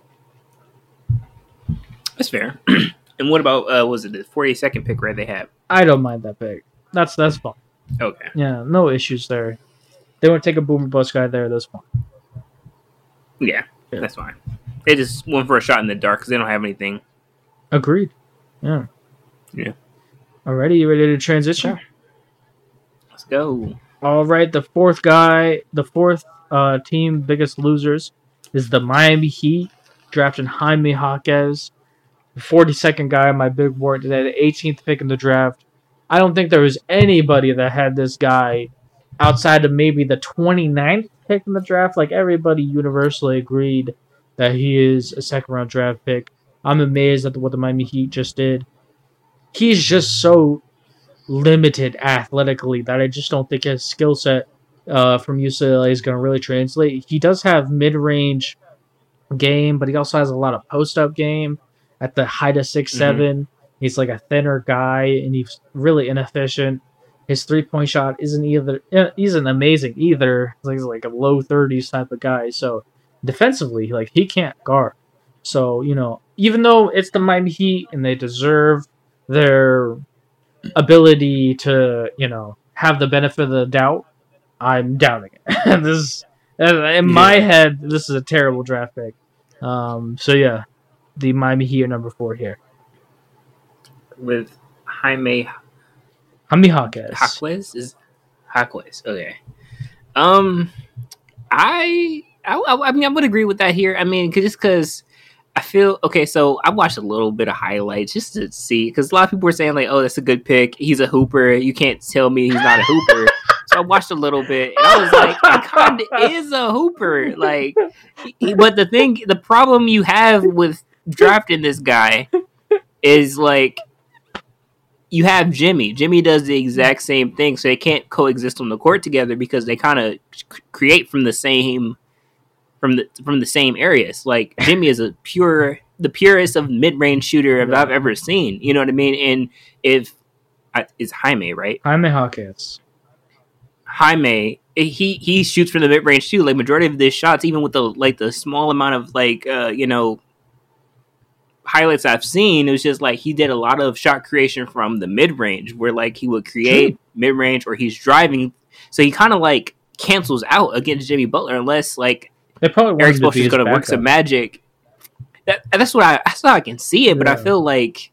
That's fair. And what about, was it the 42nd pick, right, they have? I don't mind that pick. That's fine. Okay. Yeah, no issues there. They want to take a boomer bust guy there, that's fine. Yeah, that's fine. They just went for a shot in the dark because they don't have anything. Agreed. Yeah. Yeah. Alrighty, you ready to transition? Sure. Let's go. All right, the fourth team biggest losers is the Miami Heat, drafting Jaime Jaquez, the 42nd guy on my big board today, the 18th pick in the draft. I don't think there was anybody that had this guy outside of maybe the 29th pick in the draft. Like, everybody universally agreed that he is a second-round draft pick. I'm amazed at what the Miami Heat just did. He's just so limited athletically that I just don't think his skill set from UCLA is going to really translate. He does have mid-range game, but he also has a lot of post-up game at the height of 6'7". He's like a thinner guy, and he's really inefficient. His three-point shot isn't amazing either. He's like a low 30s type of guy. So defensively, like he can't guard. So, even though it's the Miami Heat and they deserve their ability to, have the benefit of the doubt, I'm doubting it. In my head, this is a terrible draft pick. So yeah, the Miami Heat are number 4 here. With Jaime Jaquez. Is Jaquez. Okay. I mean, I would agree with that here. I mean, because I feel okay. So I watched a little bit of highlights just to see, because a lot of people were saying like, "Oh, that's a good pick. He's a hooper. You can't tell me he's not a hooper." So I watched a little bit, and I was like, "He kind of is a hooper." Like, but the problem you have with drafting this guy is like, you have Jimmy. Jimmy does the exact same thing, so they can't coexist on the court together because they kind of create from the same areas. Like Jimmy is the purest of mid-range shooter I've ever seen. You know what I mean? And if it's Jaime, right? Jaime Jaquez. Jaime, he shoots from the mid-range too. Like majority of his shots, even with the small amount of highlights I've seen, it was just like he did a lot of shot creation from the mid-range, where like he would create mid-range or he's driving, so he kind of like cancels out against Jimmy Butler unless like Eric Spoelstra is going to work some magic. That's how I can see it, but I feel like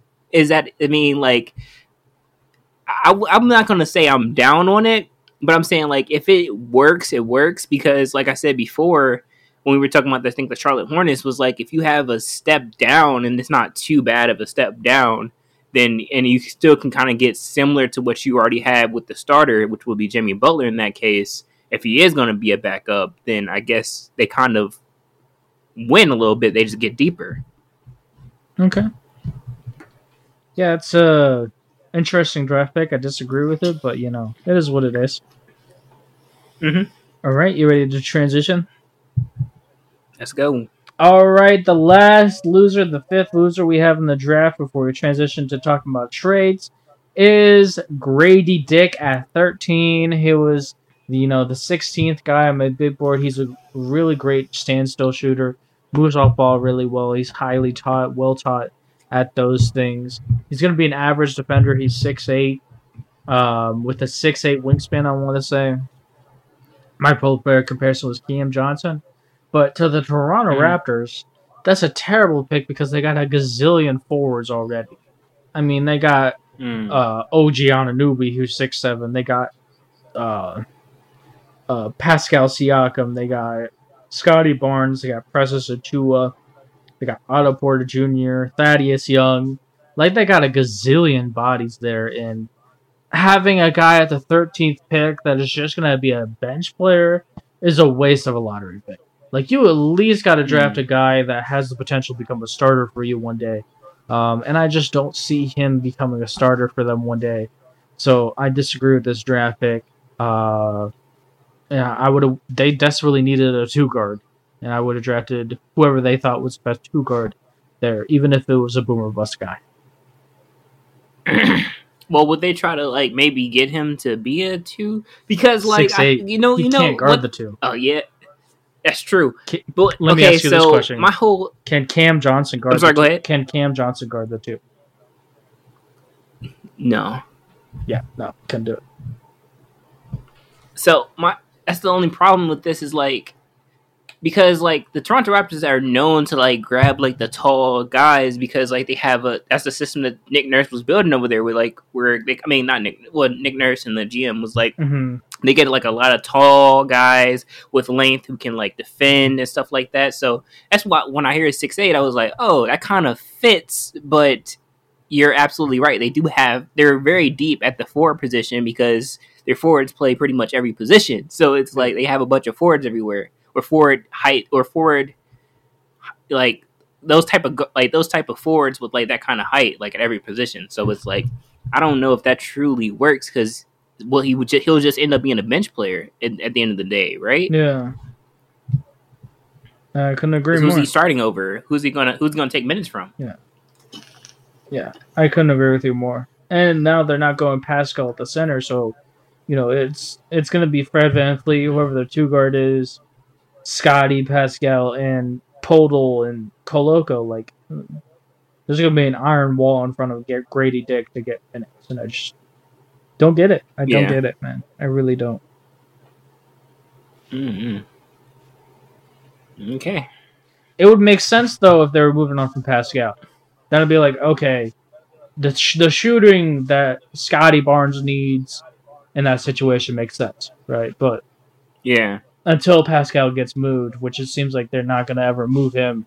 I'm not going to say I'm down on it, but I'm saying like if it works, it works, because like I said before, when we were talking about, I think the Charlotte Hornets, was like, if you have a step down and it's not too bad of a step down, then and you still can kind of get similar to what you already had with the starter, which will be Jimmy Butler in that case. If he is going to be a backup, then I guess they kind of win a little bit. They just get deeper. Okay. Yeah, it's a interesting draft pick. I disagree with it, but it is what it is. Mm-hmm. All right, you ready to transition? Let's go. All right, the last loser, the 5th loser we have in the draft before we transition to talking about trades, is Grady Dick at 13. He was the 16th guy on my big board. He's a really great standstill shooter, moves off ball really well. He's highly well taught at those things. He's going to be an average defender. He's 6'8", with a 6'8" wingspan, I want to say. My player comparison was Cam Johnson. But to the Toronto Raptors, that's a terrible pick because they got a gazillion forwards already. I mean, they got OG Anunoby, who's 6'7". They got Pascal Siakam. They got Scotty Barnes. They got Precious Achiuwa. They got Otto Porter Jr., Thaddeus Young. Like, they got a gazillion bodies there. And having a guy at the 13th pick that is just going to be a bench player is a waste of a lottery pick. Like, you at least got to draft a guy that has the potential to become a starter for you one day. And I just don't see him becoming a starter for them one day. So I disagree with this draft pick. They desperately needed a 2-guard. And I would have drafted whoever they thought was the best 2-guard there, even if it was a boomer bust guy. Well, would they try to like maybe get him to be a 2? Because like he can't guard the 2. Oh yeah. That's true. Let me ask you this question. Can Cam Johnson guard go ahead. Can Cam Johnson guard the 2? No. Yeah, no, couldn't do it. So that's the only problem with this is like, because like the Toronto Raptors are known to like grab like the tall guys because like they have that's the system that Nick Nurse was building over there with like Nick Nurse and the GM was like they get like a lot of tall guys with length who can like defend and stuff like that. So that's why when I hear 6'8", I was like, oh, that kind of fits. But you're absolutely right. They're very deep at the forward position because their forwards play pretty much every position. So it's like they have a bunch of forwards everywhere. Or forward height, or forward, like those type of forwards with like that kind of height, like at every position. So it's like I don't know if that truly works because he'll just end up being a bench player at the end of the day, right? Yeah. I couldn't agree Who's more. he starting over? Who's gonna take minutes from? Yeah, I couldn't agree with you more. And now they're not going Pascal at the center, so it's going to be Fred VanVleet, whoever their two guard is, Scotty, Pascal, and Podol and Koloko. Like, there's going to be an iron wall in front of Grady Dick to get minutes, and I just don't get it. I don't get it, man. I really don't. Mm-hmm. Okay. It would make sense though if they were moving on from Pascal. That'd be like, okay, the shooting that Scotty Barnes needs in that situation makes sense, right? But yeah, until Pascal gets moved, which it seems like they're not going to ever move him,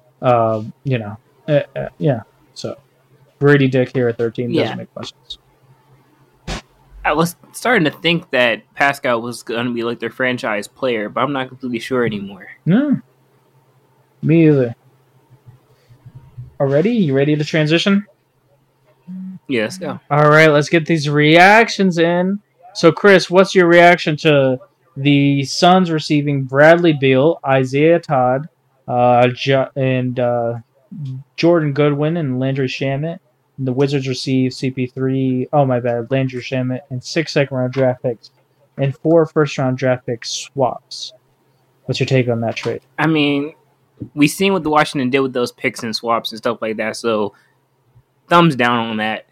yeah. So Brady Dick here at 13 doesn't make much sense. I was starting to think that Pascal was going to be like their franchise player, but I'm not completely sure anymore. No, me either. Already? You ready to transition? Yeah, let's go. All right, let's get these reactions in. So, Chris, what's your reaction to the Suns receiving Bradley Beal, Isaiah Todd, and Jordan Goodwin and Landry Shamet? And the Wizards receive CP3, Landry Shamet, and 6 second-round draft picks and 4 first-round draft pick swaps. What's your take on that trade? I mean, we seen what the Washington did with those picks and swaps and stuff like that, so thumbs down on that.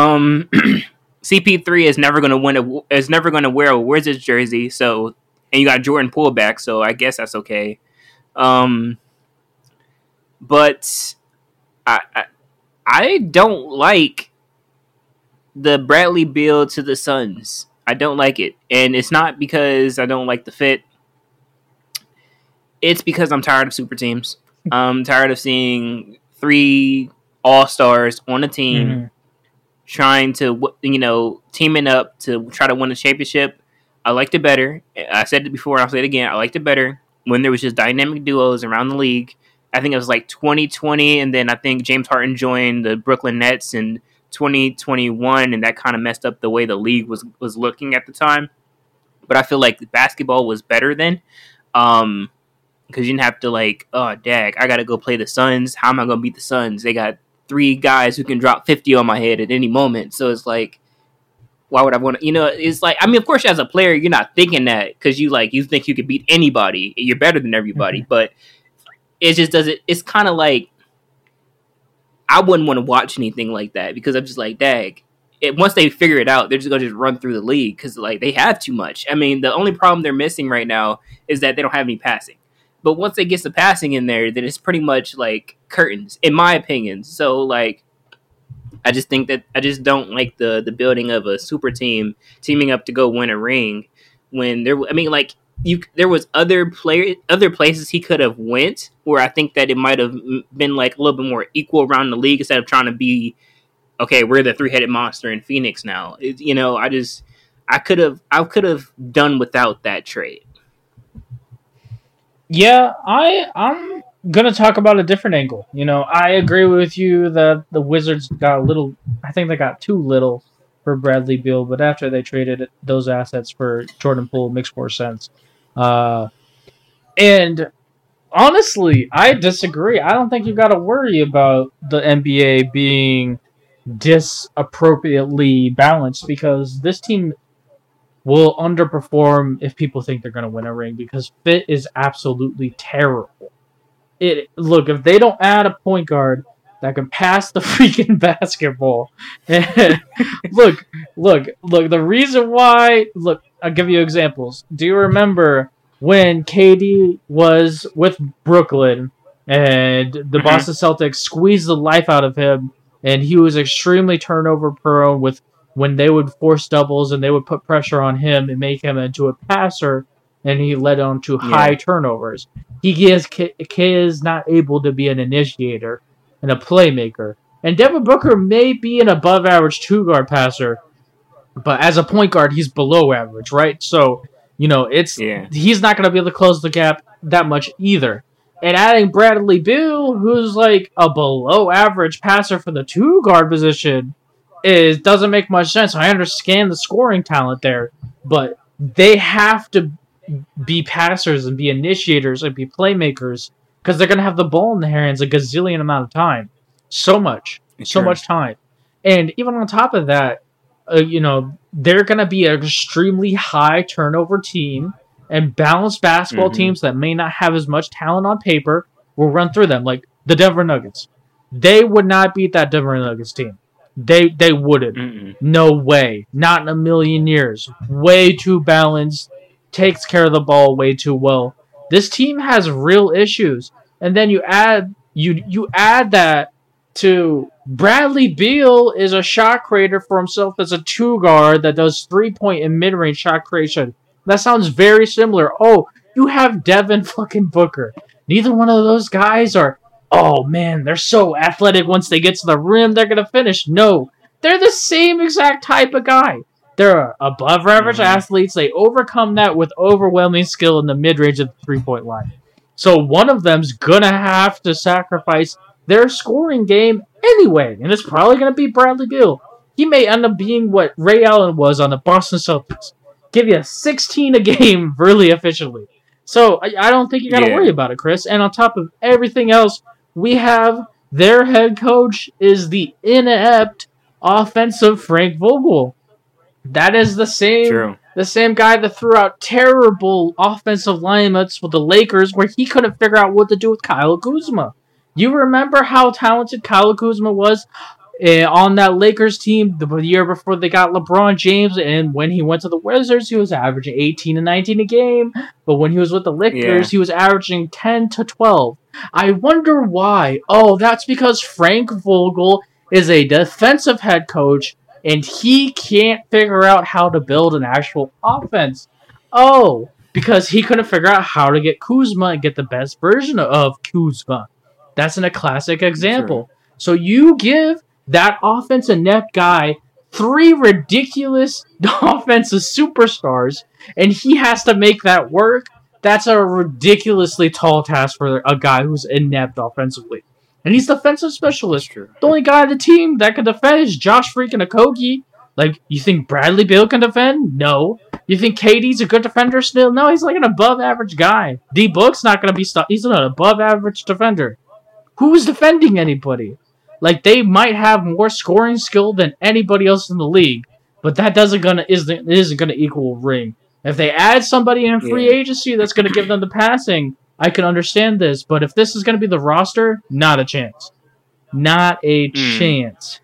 CP3 is never going to wear a Wizards jersey, so, and you got Jordan Poole back, so I guess that's okay. But I don't like the Bradley Beal to the Suns. I don't like it, and it's not because I don't like the fit. It's because I'm tired of super teams. I'm tired of seeing 3 all-stars on a team trying to, teaming up to try to win a championship. I liked it better. I said it before, I'll say it again. I liked it better when there was just dynamic duos around the league. I think it was like 2020, and then I think James Harden joined the Brooklyn Nets in 2021, and that kind of messed up the way the league was looking at the time. But I feel like basketball was better then. Because you didn't have to I got to go play the Suns. How am I going to beat the Suns? They got 3 guys who can drop 50 on my head at any moment. So it's like, why would I want to, it's like, I mean, of course, as a player, you're not thinking that because you think you could beat anybody. You're better than everybody. But it just doesn't, it's kind of like, I wouldn't want to watch anything like that because I'm just like, once they figure it out, they're just going to just run through the league because they have too much. I mean, the only problem they're missing right now is that they don't have any passing. But once they get some passing in there, then it's pretty much like curtains, in my opinion. So, I just think that I just don't like the building of a super team teaming up to go win a ring when there was other places he could have went where I think that it might have been a little bit more equal around the league instead of trying to be, okay, we're the 3-headed monster in Phoenix now. I could have done without that trade. Yeah, I'm going to talk about a different angle. I agree with you that the Wizards got a little, I think they got too little for Bradley Beal, but after they traded those assets for Jordan Poole, it makes more sense. And honestly, I disagree. I don't think you got to worry about the NBA being disappropriately balanced because this team will underperform if people think they're going to win a ring because fit is absolutely terrible. Look, if they don't add a point guard that can pass the freaking basketball, look, the reason why, I'll give you examples. Do you remember when KD was with Brooklyn and the Boston Celtics squeezed the life out of him and he was extremely turnover prone when they would force doubles and they would put pressure on him and make him into a passer, and he led on to high turnovers. He is not able to be an initiator and a playmaker. And Devin Booker may be an above-average 2-guard passer, but as a point guard, he's below average, right? So, he's not going to be able to close the gap that much either. And adding Bradley Beal, who's a below-average passer for the 2-guard position, doesn't make much sense. I understand the scoring talent there, but they have to be passers and be initiators and be playmakers because they're going to have the ball in their hands a gazillion amount of time. So much time. And even on top of that, they're going to be an extremely high turnover team, and balanced basketball teams that may not have as much talent on paper will run through them. Like the Denver Nuggets. They would not beat that Denver Nuggets team. They wouldn't. No way. Not in a million years. Way too balanced. Takes care of the ball way too well. This team has real issues. And then you add that to Bradley Beal is a shot creator for himself as a 2-guard that does 3-point and mid-range shot creation. That sounds very similar. Oh, you have Devin fucking Booker. Neither one of those guys are, oh man, they're so athletic once they get to the rim, they're going to finish. No, they're the same exact type of guy. They're above average athletes. They overcome that with overwhelming skill in the mid-range of the 3-point line. So one of them's going to have to sacrifice their scoring game anyway, and it's probably going to be Bradley Beal. He may end up being what Ray Allen was on the Boston Celtics. Give you 16 a game really efficiently. So I don't think you got to worry about it, Chris. And on top of everything else, we have their head coach is the inept offensive Frank Vogel. That is the same guy that threw out terrible offensive lineups with the Lakers where he couldn't figure out what to do with Kyle Kuzma. You remember how talented Kyle Kuzma was on that Lakers team the year before they got LeBron James, and when he went to the Wizards, he was averaging 18 and 19 a game, but when he was with the Lakers, he was averaging 10 to 12. I wonder why. Oh, that's because Frank Vogel is a defensive head coach, and he can't figure out how to build an actual offense. Oh, because he couldn't figure out how to get Kuzma and get the best version of Kuzma. That's a classic example. Sure. So you give that offense inept guy 3 ridiculous offensive superstars, and he has to make that work. That's a ridiculously tall task for a guy who's inept offensively. And he's defensive specialist. The only guy on the team that can defend is Josh freaking Okogie. Like, you think Bradley Beal can defend? No. You think KD's a good defender still? No, he's like an above average guy. D-Book's not going to be he's an above average defender. Who's defending anybody? Like, they might have more scoring skill than anybody else in the league, but that isn't gonna equal a ring. If they add somebody in free agency that's gonna give them the passing, I can understand this. But if this is gonna be the roster, not a chance. Not a chance.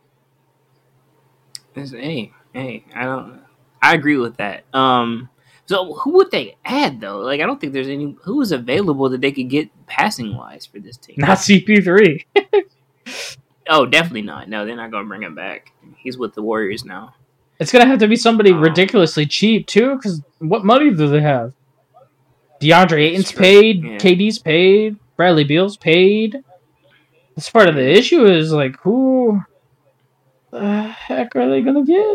Hey, I agree with that. So who would they add though? Like, I don't think there's who is available that they could get passing wise for this team. Not CP3. Oh, definitely not. No, they're not gonna bring him back. He's with the Warriors now. It's gonna have to be somebody ridiculously cheap too, because what money do they have? DeAndre Ayton's paid, KD's paid, Bradley Beal's paid. That's part of the issue. Is like, who the heck are they gonna get?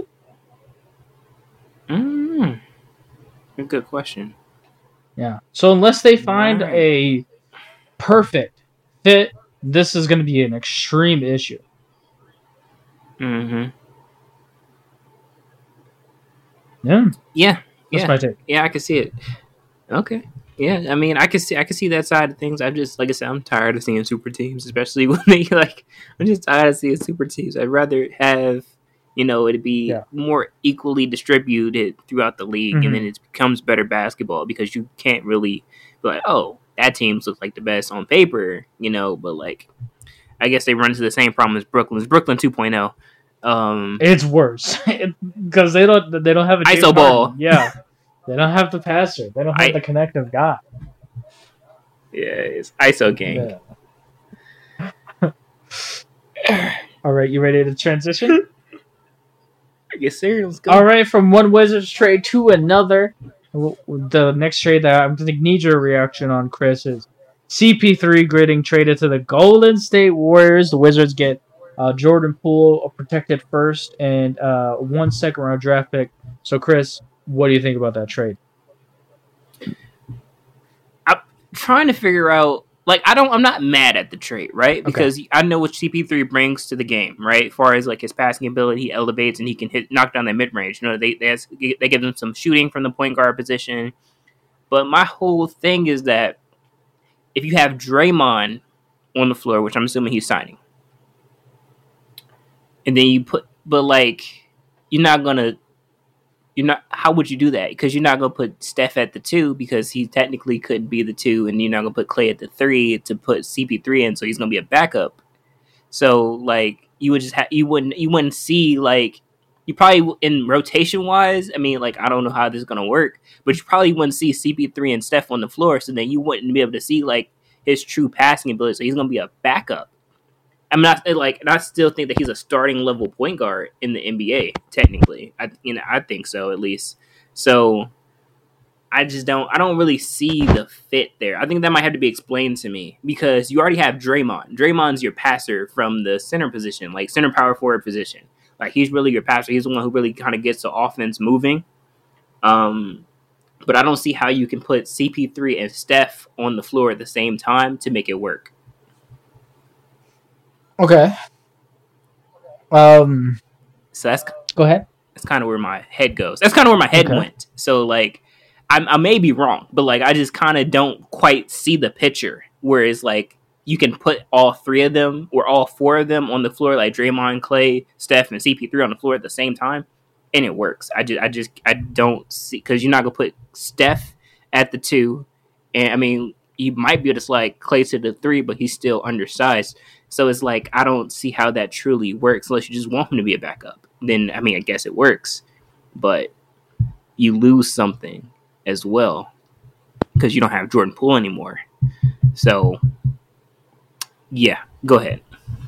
Good question. Yeah. So unless they find a perfect fit, this is going to be an extreme issue. Mm-hmm. Yeah. That's my take. Yeah, I can see it. Okay. Yeah, I mean, I can see that side of things. I just, like I said, I'm tired of seeing super teams, especially when they I'm just tired of seeing super teams. I'd rather have, it'd be more equally distributed throughout the league, and then it becomes better basketball because you can't really be like, oh, that team looks like the best on paper, but like, I guess they run into the same problem as Brooklyn. It's Brooklyn 2.0. It's worse because they don't have a ISO ball. Yeah, they don't have the passer. They don't have the connective guy. Yeah, it's ISO gang. Yeah. All right, you ready to transition? Yes, sir. Let's go. All right, from one Wizards trade to another. The next trade that I'm going to need your reaction on, Chris, is CP3 getting traded to the Golden State Warriors. The Wizards get Jordan Poole, a protected first, and 1 second-round draft pick. So, Chris, what do you think about that trade? I'm trying to figure out. I'm not mad at the trade, right? Because I know what CP3 brings to the game, right? As far as his passing ability, he elevates and he can knock down that mid range. They give him some shooting from the point guard position. But my whole thing is that if you have Draymond on the floor, which I'm assuming he's signing, and then how would you do that? Because you're not gonna put Steph at the 2 because he technically couldn't be the 2, and you're not gonna put Clay at the 3 to put CP3 in, so he's gonna be a backup. So like you wouldn't see like you probably in rotation wise. I mean, like I don't know how this is gonna work, but you probably wouldn't see CP3 and Steph on the floor, so then you wouldn't be able to see like his true passing ability. So he's gonna be a backup. I'm not like, and I still think that he's a starting level point guard in the NBA. Technically, I think so at least. So I don't really see the fit there. I think that might have to be explained to me because you already have Draymond. Draymond's your passer from the center position, like center power forward position. Like he's really your passer. He's the one who really kind of gets the offense moving. But I don't see how you can put CP3 and Steph on the floor at the same time to make it work. Okay. So that's go ahead. That's kind of where my head goes. That's kind of where my head went. So like, I may be wrong, but like I just kind of don't quite see the picture. Whereas like you can put all 3 of them or all 4 of them on the floor, like Draymond, Clay, Steph, and CP3 on the floor at the same time, and it works. I don't see, because you're not gonna put Steph at the 2, and I mean you might be able to slide Clay to the 3, but he's still undersized. So it's like, I don't see how that truly works unless you just want him to be a backup. Then, I mean, I guess it works. But you lose something as well because you don't have Jordan Poole anymore. So, yeah, go ahead.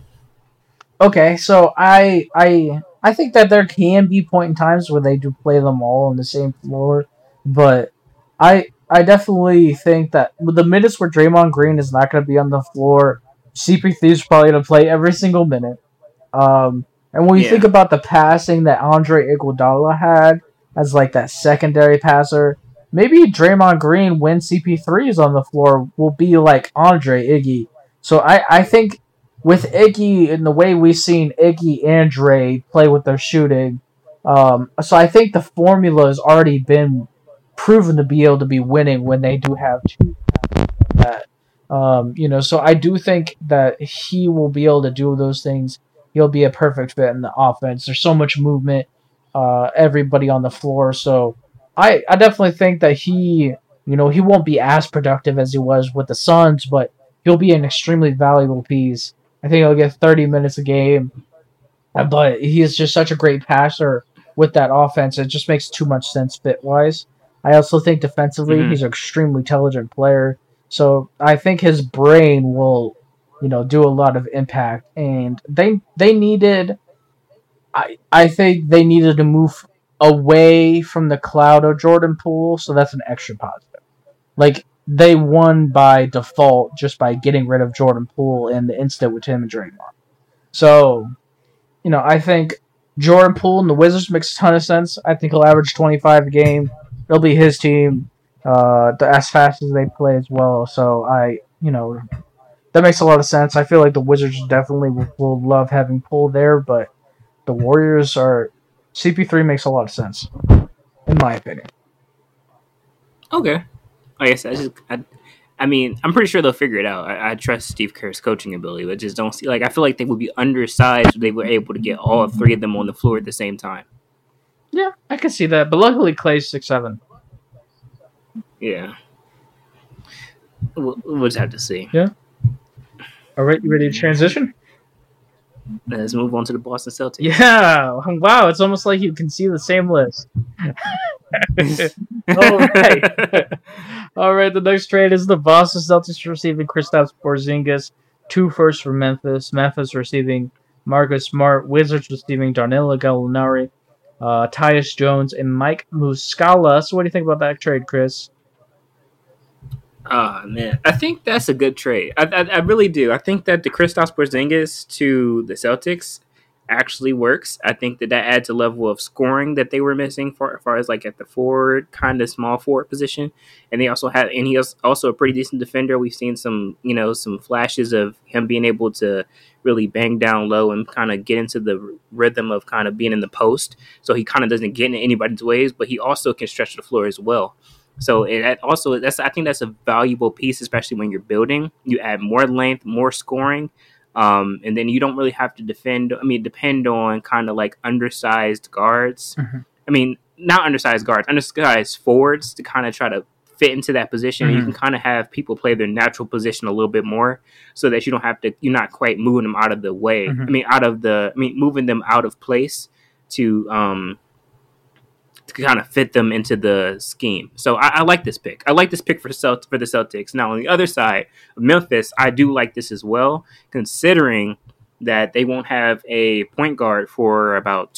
Okay, so I think that there can be point in times where they do play them all on the same floor, but I definitely think that with the minutes where Draymond Green is not going to be on the floor, CP3 is probably going to play every single minute. And when you think about the passing that Andre Iguodala had as like that secondary passer, maybe Draymond Green, when CP3 is on the floor, will be like Andre Iggy. So I think with Iggy and the way we've seen Iggy and Dre play with their shooting, so I think the formula has already been proven to be able to be winning when they do have 2 like that. So I do think that he will be able to do those things. He'll be a perfect fit in the offense. There's so much movement, everybody on the floor. So I definitely think that he won't be as productive as he was with the Suns, but he'll be an extremely valuable piece. I think he'll get 30 minutes a game, but he is just such a great passer with that offense. It just makes too much sense fit-wise. I also think defensively, he's an extremely intelligent player. So I think his brain will, do a lot of impact. And they needed, I think they needed to move away from the cloud of Jordan Poole. So that's an extra positive. Like they won by default just by getting rid of Jordan Poole in the instant with him and Draymond. So, I think Jordan Poole and the Wizards makes a ton of sense. I think he'll average 25 a game. It'll be his team. As fast as they play as well. So that makes a lot of sense. I feel like the Wizards definitely will love having Poole there, but the Warriors CP3 makes a lot of sense, in my opinion. Okay. Like I said, I'm pretty sure they'll figure it out. I trust Steve Kerr's coaching ability, but just don't see, like, I feel like they would be undersized if they were able to get all 3 of them on the floor at the same time. Yeah, I can see that, but luckily Clay's 6'7". Yeah. We'll just have to see. Yeah. All right, you ready to transition? Let's move on to the Boston Celtics. Yeah. Wow, it's almost like you can see the same list. All right. All right, the next trade is the Boston Celtics receiving Kristaps Porzingis, 2 firsts from Memphis. Memphis receiving Marcus Smart. Wizards receiving Danilo Gallinari, Tyus Jones, and Mike Muscala. So what do you think about that trade, Chris? Oh, man. I think that's a good trade. I really do. I think that the Kristaps Porzingis to the Celtics actually works. I think that adds a level of scoring that they were missing as far as like at the forward, kind of small forward position. And he is also a pretty decent defender. We've seen some flashes of him being able to really bang down low and kind of get into the rhythm of kind of being in the post. So he kind of doesn't get in anybody's ways, but he also can stretch the floor as well. So I think that's a valuable piece, especially when you're building. You add more length, more scoring, and then you don't really have to depend on kind of like undersized guards. Mhm. I mean, not undersized guards, undersized forwards to kind of try to fit into that position. You can kind of have people play their natural position a little bit more, so that you're not quite moving them out of the way. Moving them out of place to kind of fit them into the scheme. So I like this pick. I like this pick for the Celtics. Now on the other side of Memphis, I do like this as well, considering that they won't have a point guard for about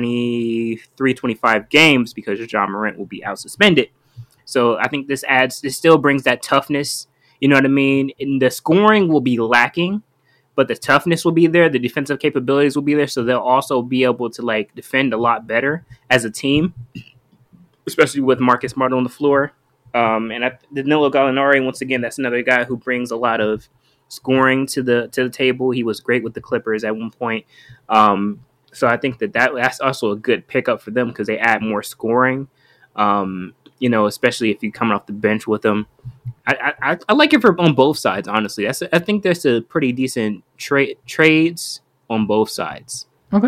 25 games because Ja Morant will be out suspended. So I think this still brings that toughness. You know what I mean? And the scoring will be lacking, but the toughness will be there. The defensive capabilities will be there. So they'll also be able to like defend a lot better as a team, especially with Marcus Smart on the floor. Danilo Gallinari, once again, that's another guy who brings a lot of scoring to the table. He was great with the Clippers at one point. So I think that's also a good pickup for them because they add more scoring. Especially if you're coming off the bench with them. I like it on both sides, honestly. I think there's a pretty decent trades on both sides. Okay.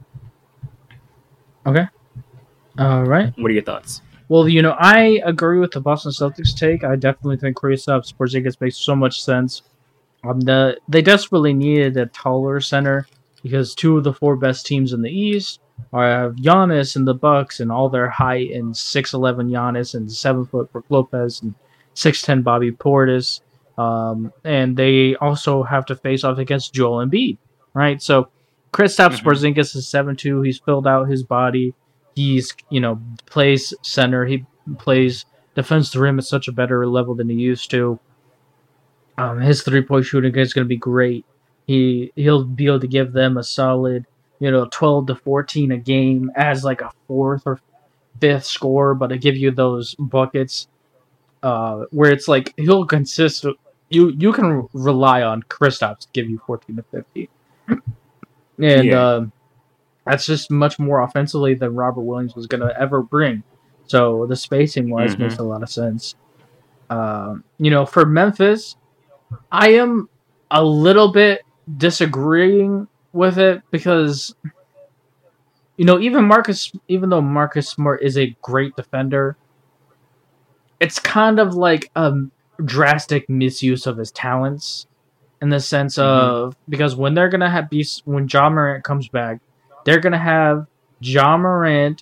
All right. What are your thoughts? Well, I agree with the Boston Celtics take. I definitely think Kristaps Porzingis makes so much sense. They desperately needed a taller center because two of the four best teams in the East have Giannis and the Bucks and all their height and 6'11" Giannis and 7-foot Brook Lopez and 6'10" Bobby Portis. And they also have to face off against Joel Embiid, right? So Kristaps Porzingis is 7'2". He's filled out his body. He's, plays center. He plays defends the rim at such a better level than he used to. His 3-point shooting is going to be great. He'll be able to give them a solid, 12 to 14 a game as like a fourth or fifth scorer, but to give you those buckets where it's like he'll consist. You can rely on Kristaps to give you 14 to 50, and that's just much more offensively than Robert Williams was going to ever bring. So the spacing wise makes a lot of sense. For Memphis, I am a little bit disagreeing with it because, even though Marcus Smart is a great defender, it's kind of like a drastic misuse of his talents in the sense of, because when they're going to when Ja Morant comes back, they're going to have Ja Morant,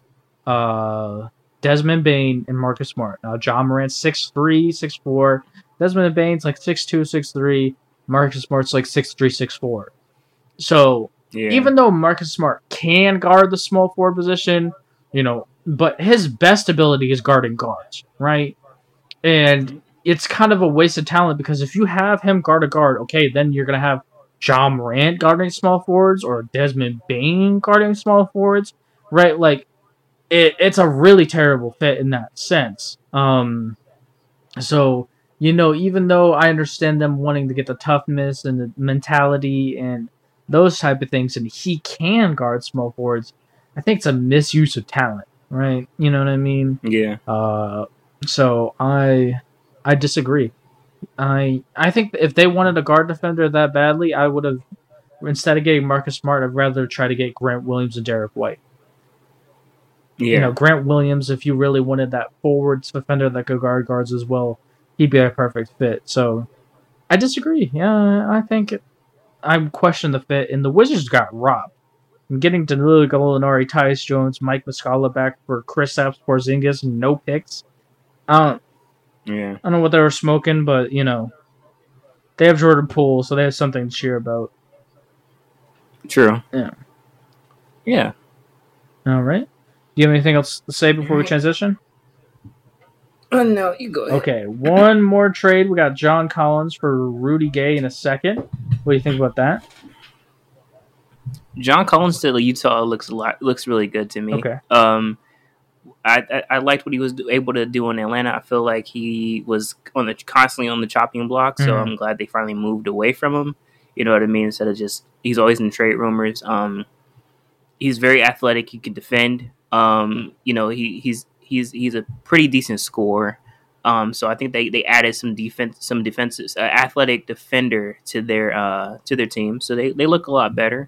Desmond Bane, and Marcus Smart. Now, Ja Morant's 6'3", 6'4". Desmond Bane's like 6'2", 6'3". Marcus Smart's like 6'3", 6'4". So, even though Marcus Smart can guard the small forward position, but his best ability is guarding guards, right? And it's kind of a waste of talent because if you have him guard a guard, okay, then you're going to have Ja Morant guarding small forwards or Desmond Bane guarding small forwards, right? Like, it's a really terrible fit in that sense. So, even though I understand them wanting to get the toughness and the mentality and those type of things, and he can guard small forwards, I think it's a misuse of talent, right? You know what I mean? Yeah. So I disagree. I think if they wanted a guard defender that badly, I would have, instead of getting Marcus Smart, I'd rather try to get Grant Williams and Derek White. Yeah. Grant Williams, if you really wanted that forward defender that could guard guards as well, he'd be a perfect fit. So I disagree. Yeah, I think I'm questioning the fit, and the Wizards got robbed. I'm getting Danilo Gallinari, Tyus Jones, Mike Muscala back for Kristaps Porzingis, and no picks. I don't know what they were smoking, but, they have Jordan Poole, so they have something to cheer about. True. Yeah. All right. Do you have anything else to say before we transition? No, you go ahead. Okay, one more trade. We got John Collins for Rudy Gay in a second. What do you think about that? John Collins to Utah looks really good to me. Okay. I liked what he was able to do in Atlanta. I feel like he was constantly on the chopping block, so I'm glad they finally moved away from him. You know what I mean? Instead of he's always in trade rumors. He's very athletic. He can defend. He's a pretty decent scorer. So I think they added some defenses, athletic defender to their team. So they look a lot better.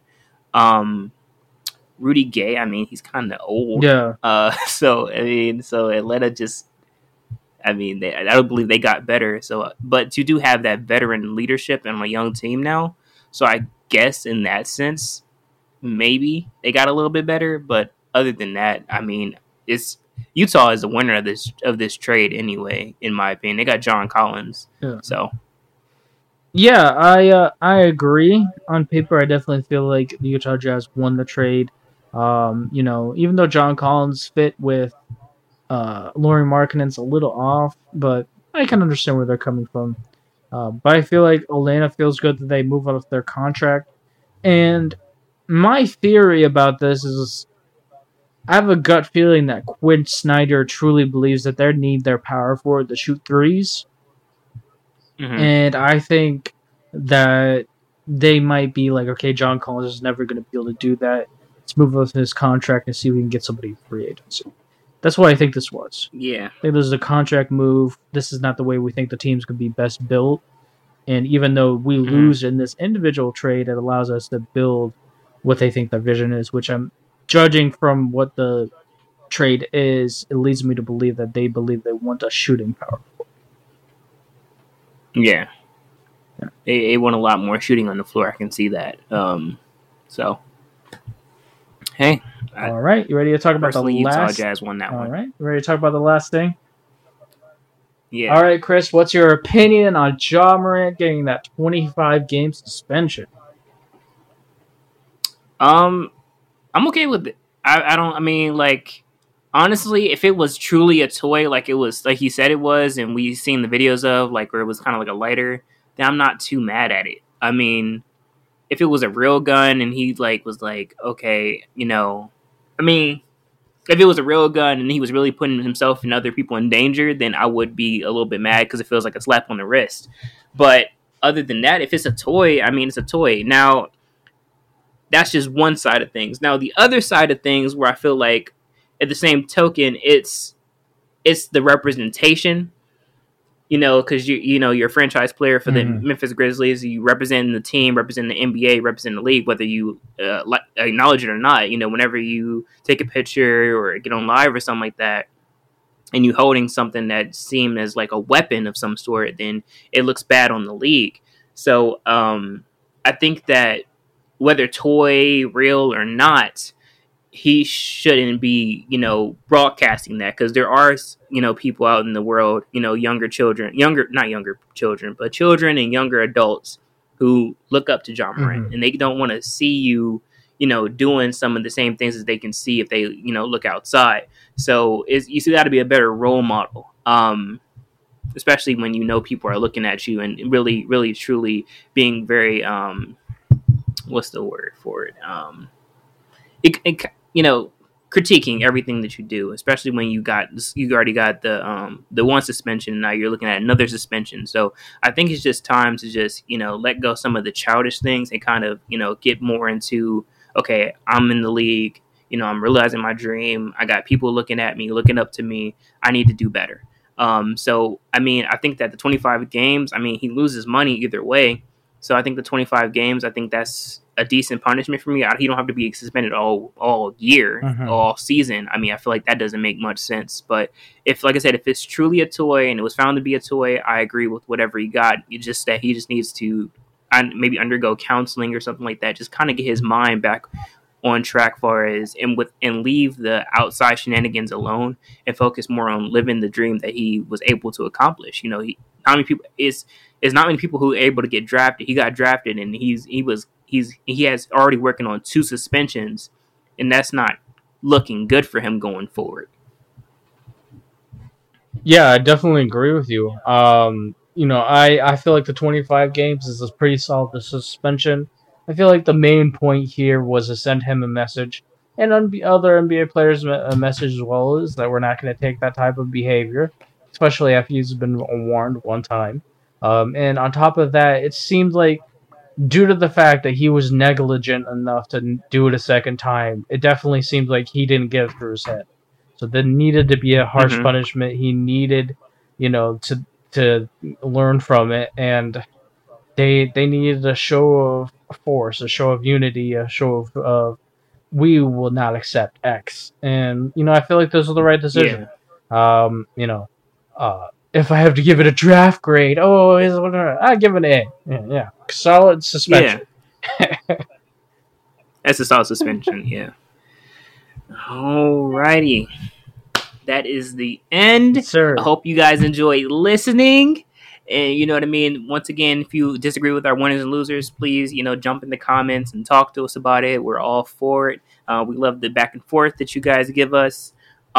Rudy Gay, I mean, he's kind of old. Yeah. So Atlanta just, I mean, I don't believe they got better. So, but you do have that veteran leadership and a young team now. So I guess in that sense, maybe they got a little bit better. But other than that, I mean, it's Utah is the winner of this trade anyway. In my opinion, they got John Collins. Yeah. So. Yeah, I agree. On paper, I definitely feel like the Utah Jazz won the trade. Even though John Collins fit with Lauri Markkanen's a little off, but I can understand where they're coming from. But I feel like Atlanta feels good that they move out of their contract. And my theory about this is I have a gut feeling that Quinn Snyder truly believes that they need their power forward to shoot threes. Mm-hmm. And I think that they might be like, okay, John Collins is never going to be able to do that. Let's move up his contract and see if we can get somebody free agency. That's what I think this was. Yeah. I think this is a contract move. This is not the way we think the teams could be best built. And even though we lose in this individual trade, it allows us to build what they think their vision is, which I'm judging from what the trade is. It leads me to believe that they believe they want a shooting power. Yeah. They want a lot more shooting on the floor. I can see that. So, hey. All right. You ready to talk about the last? Utah Jazz won that one. All right. You ready to talk about the last thing? Yeah. All right, Chris. What's your opinion on Ja Morant getting that 25-game suspension? I'm okay with it. I mean, honestly, if it was truly a toy, like it was, like he said it was, and we've seen the videos of, like, where it was kind of like a lighter, then I'm not too mad at it. I mean, if it was a real gun and he, was okay, I mean, if it was a real gun and he was really putting himself and other people in danger, then I would be a little bit mad because it feels like a slap on the wrist. But other than that, if it's a toy, I mean, it's a toy. Now, that's just one side of things. Now, the other side of things where I feel like, at the same token, it's the representation, because you're a franchise player for the Memphis Grizzlies. You represent the team, represent the NBA, represent the league, whether you acknowledge it or not. Whenever you take a picture or get on live or something like that, and you holding something that seemed as like a weapon of some sort, then it looks bad on the league. So I think that whether toy, real or not, he shouldn't be, broadcasting that, because there are, people out in the world, children and younger adults who look up to Ja Morant, and they don't want to see you, doing some of the same things as they can see if they, look outside. So you got to be a better role model, especially when people are looking at you and really, really, truly being very, what's the word for it? Critiquing everything that you do, especially when you already got the one suspension, and now you're looking at another suspension. So I think it's just time to just, let go some of the childish things and kind of, get more into, okay, I'm in the league, I'm realizing my dream. I got people looking at me, looking up to me. I need to do better. So, I mean, I think that the 25 games, I mean, he loses money either way. So I think the 25 games, I think that's a decent punishment for me. He don't have to be suspended all year, all season. I mean, I feel like that doesn't make much sense. But if, like I said, if it's truly a toy and it was found to be a toy, I agree with whatever he got. It's just that he just needs to maybe undergo counseling or something like that. Just kind of get his mind back on track and leave the outside shenanigans alone and focus more on living the dream that he was able to accomplish. How many people is not many people who are able to get drafted. He got drafted and he has already working on 2 suspensions, and that's not looking good for him going forward. Yeah, I definitely agree with you. I feel like the 25 games is a pretty solid suspension. I feel like the main point here was to send him a message, and other NBA players a message as well, is that we're not going to take that type of behavior, especially after he's been warned one time. And on top of that, it seemed like, due to the fact that he was negligent enough to do it a second time, it definitely seemed like he didn't get it through his head. So there needed to be a harsh punishment. He needed to learn from it, and they needed a show of force, a show of unity, a show of we will not accept X, and I feel like those are the right decision. If I have to give it a draft grade, I give it an A. Yeah, solid suspension. Yeah. That's a solid suspension. Yeah. Alrighty. That is the end. Sir. I hope you guys enjoyed listening. And you know what I mean? Once again, if you disagree with our winners and losers, please, jump in the comments and talk to us about it. We're all for it. We love the back and forth that you guys give us.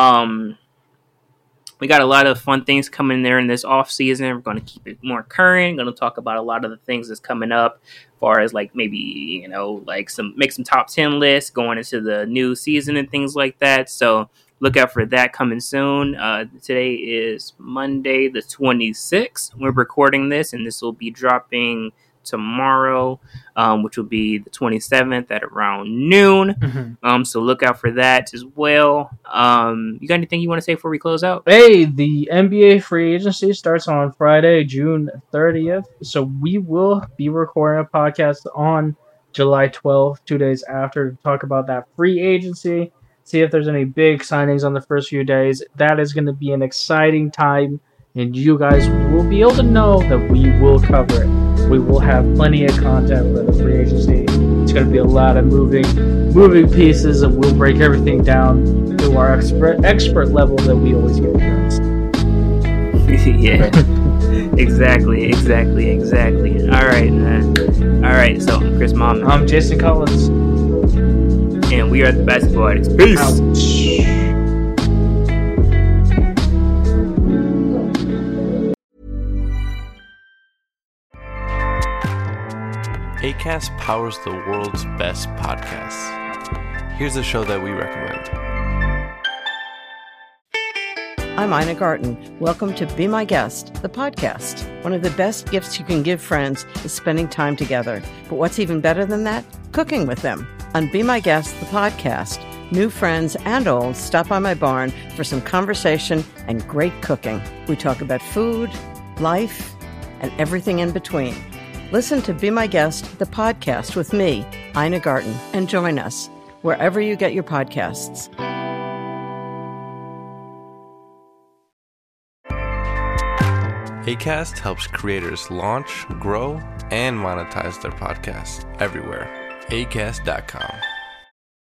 We got a lot of fun things coming there in this off season. We're going to keep it more current. Going to talk about a lot of the things that's coming up, as far as like maybe make some top 10 lists going into the new season and things like that. So look out for that coming soon. Today is Monday the 26th. We're recording this, and this will be dropping tomorrow, which will be the 27th at around noon. Mm-hmm. So look out for that as well. You got anything you want to say before we close out? Hey, the NBA free agency starts on Friday, June 30th. So we will be recording a podcast on July 12th, 2 days after, to talk about that free agency. See if there's any big signings on the first few days. That is going to be an exciting time, and you guys will be able to know that we will cover it. We will have plenty of content for the free agency. It's going to be a lot of moving pieces, and we'll break everything down to our expert level that we always get here. Yeah, exactly. All right, man. All right, so I'm Chris Mom. I'm Jason Collins. And we are the Basketball Addicts. Peace. Ouch. Acast powers the world's best podcasts. Here's a show that we recommend. I'm Ina Garten. Welcome to Be My Guest, the podcast. One of the best gifts you can give friends is spending time together. But what's even better than that? Cooking with them. On Be My Guest, the podcast, new friends and old stop by my barn for some conversation and great cooking. We talk about food, life, and everything in between. Listen to Be My Guest, the podcast with me, Ina Garten, and join us wherever you get your podcasts. Acast helps creators launch, grow, and monetize their podcasts everywhere. Acast.com.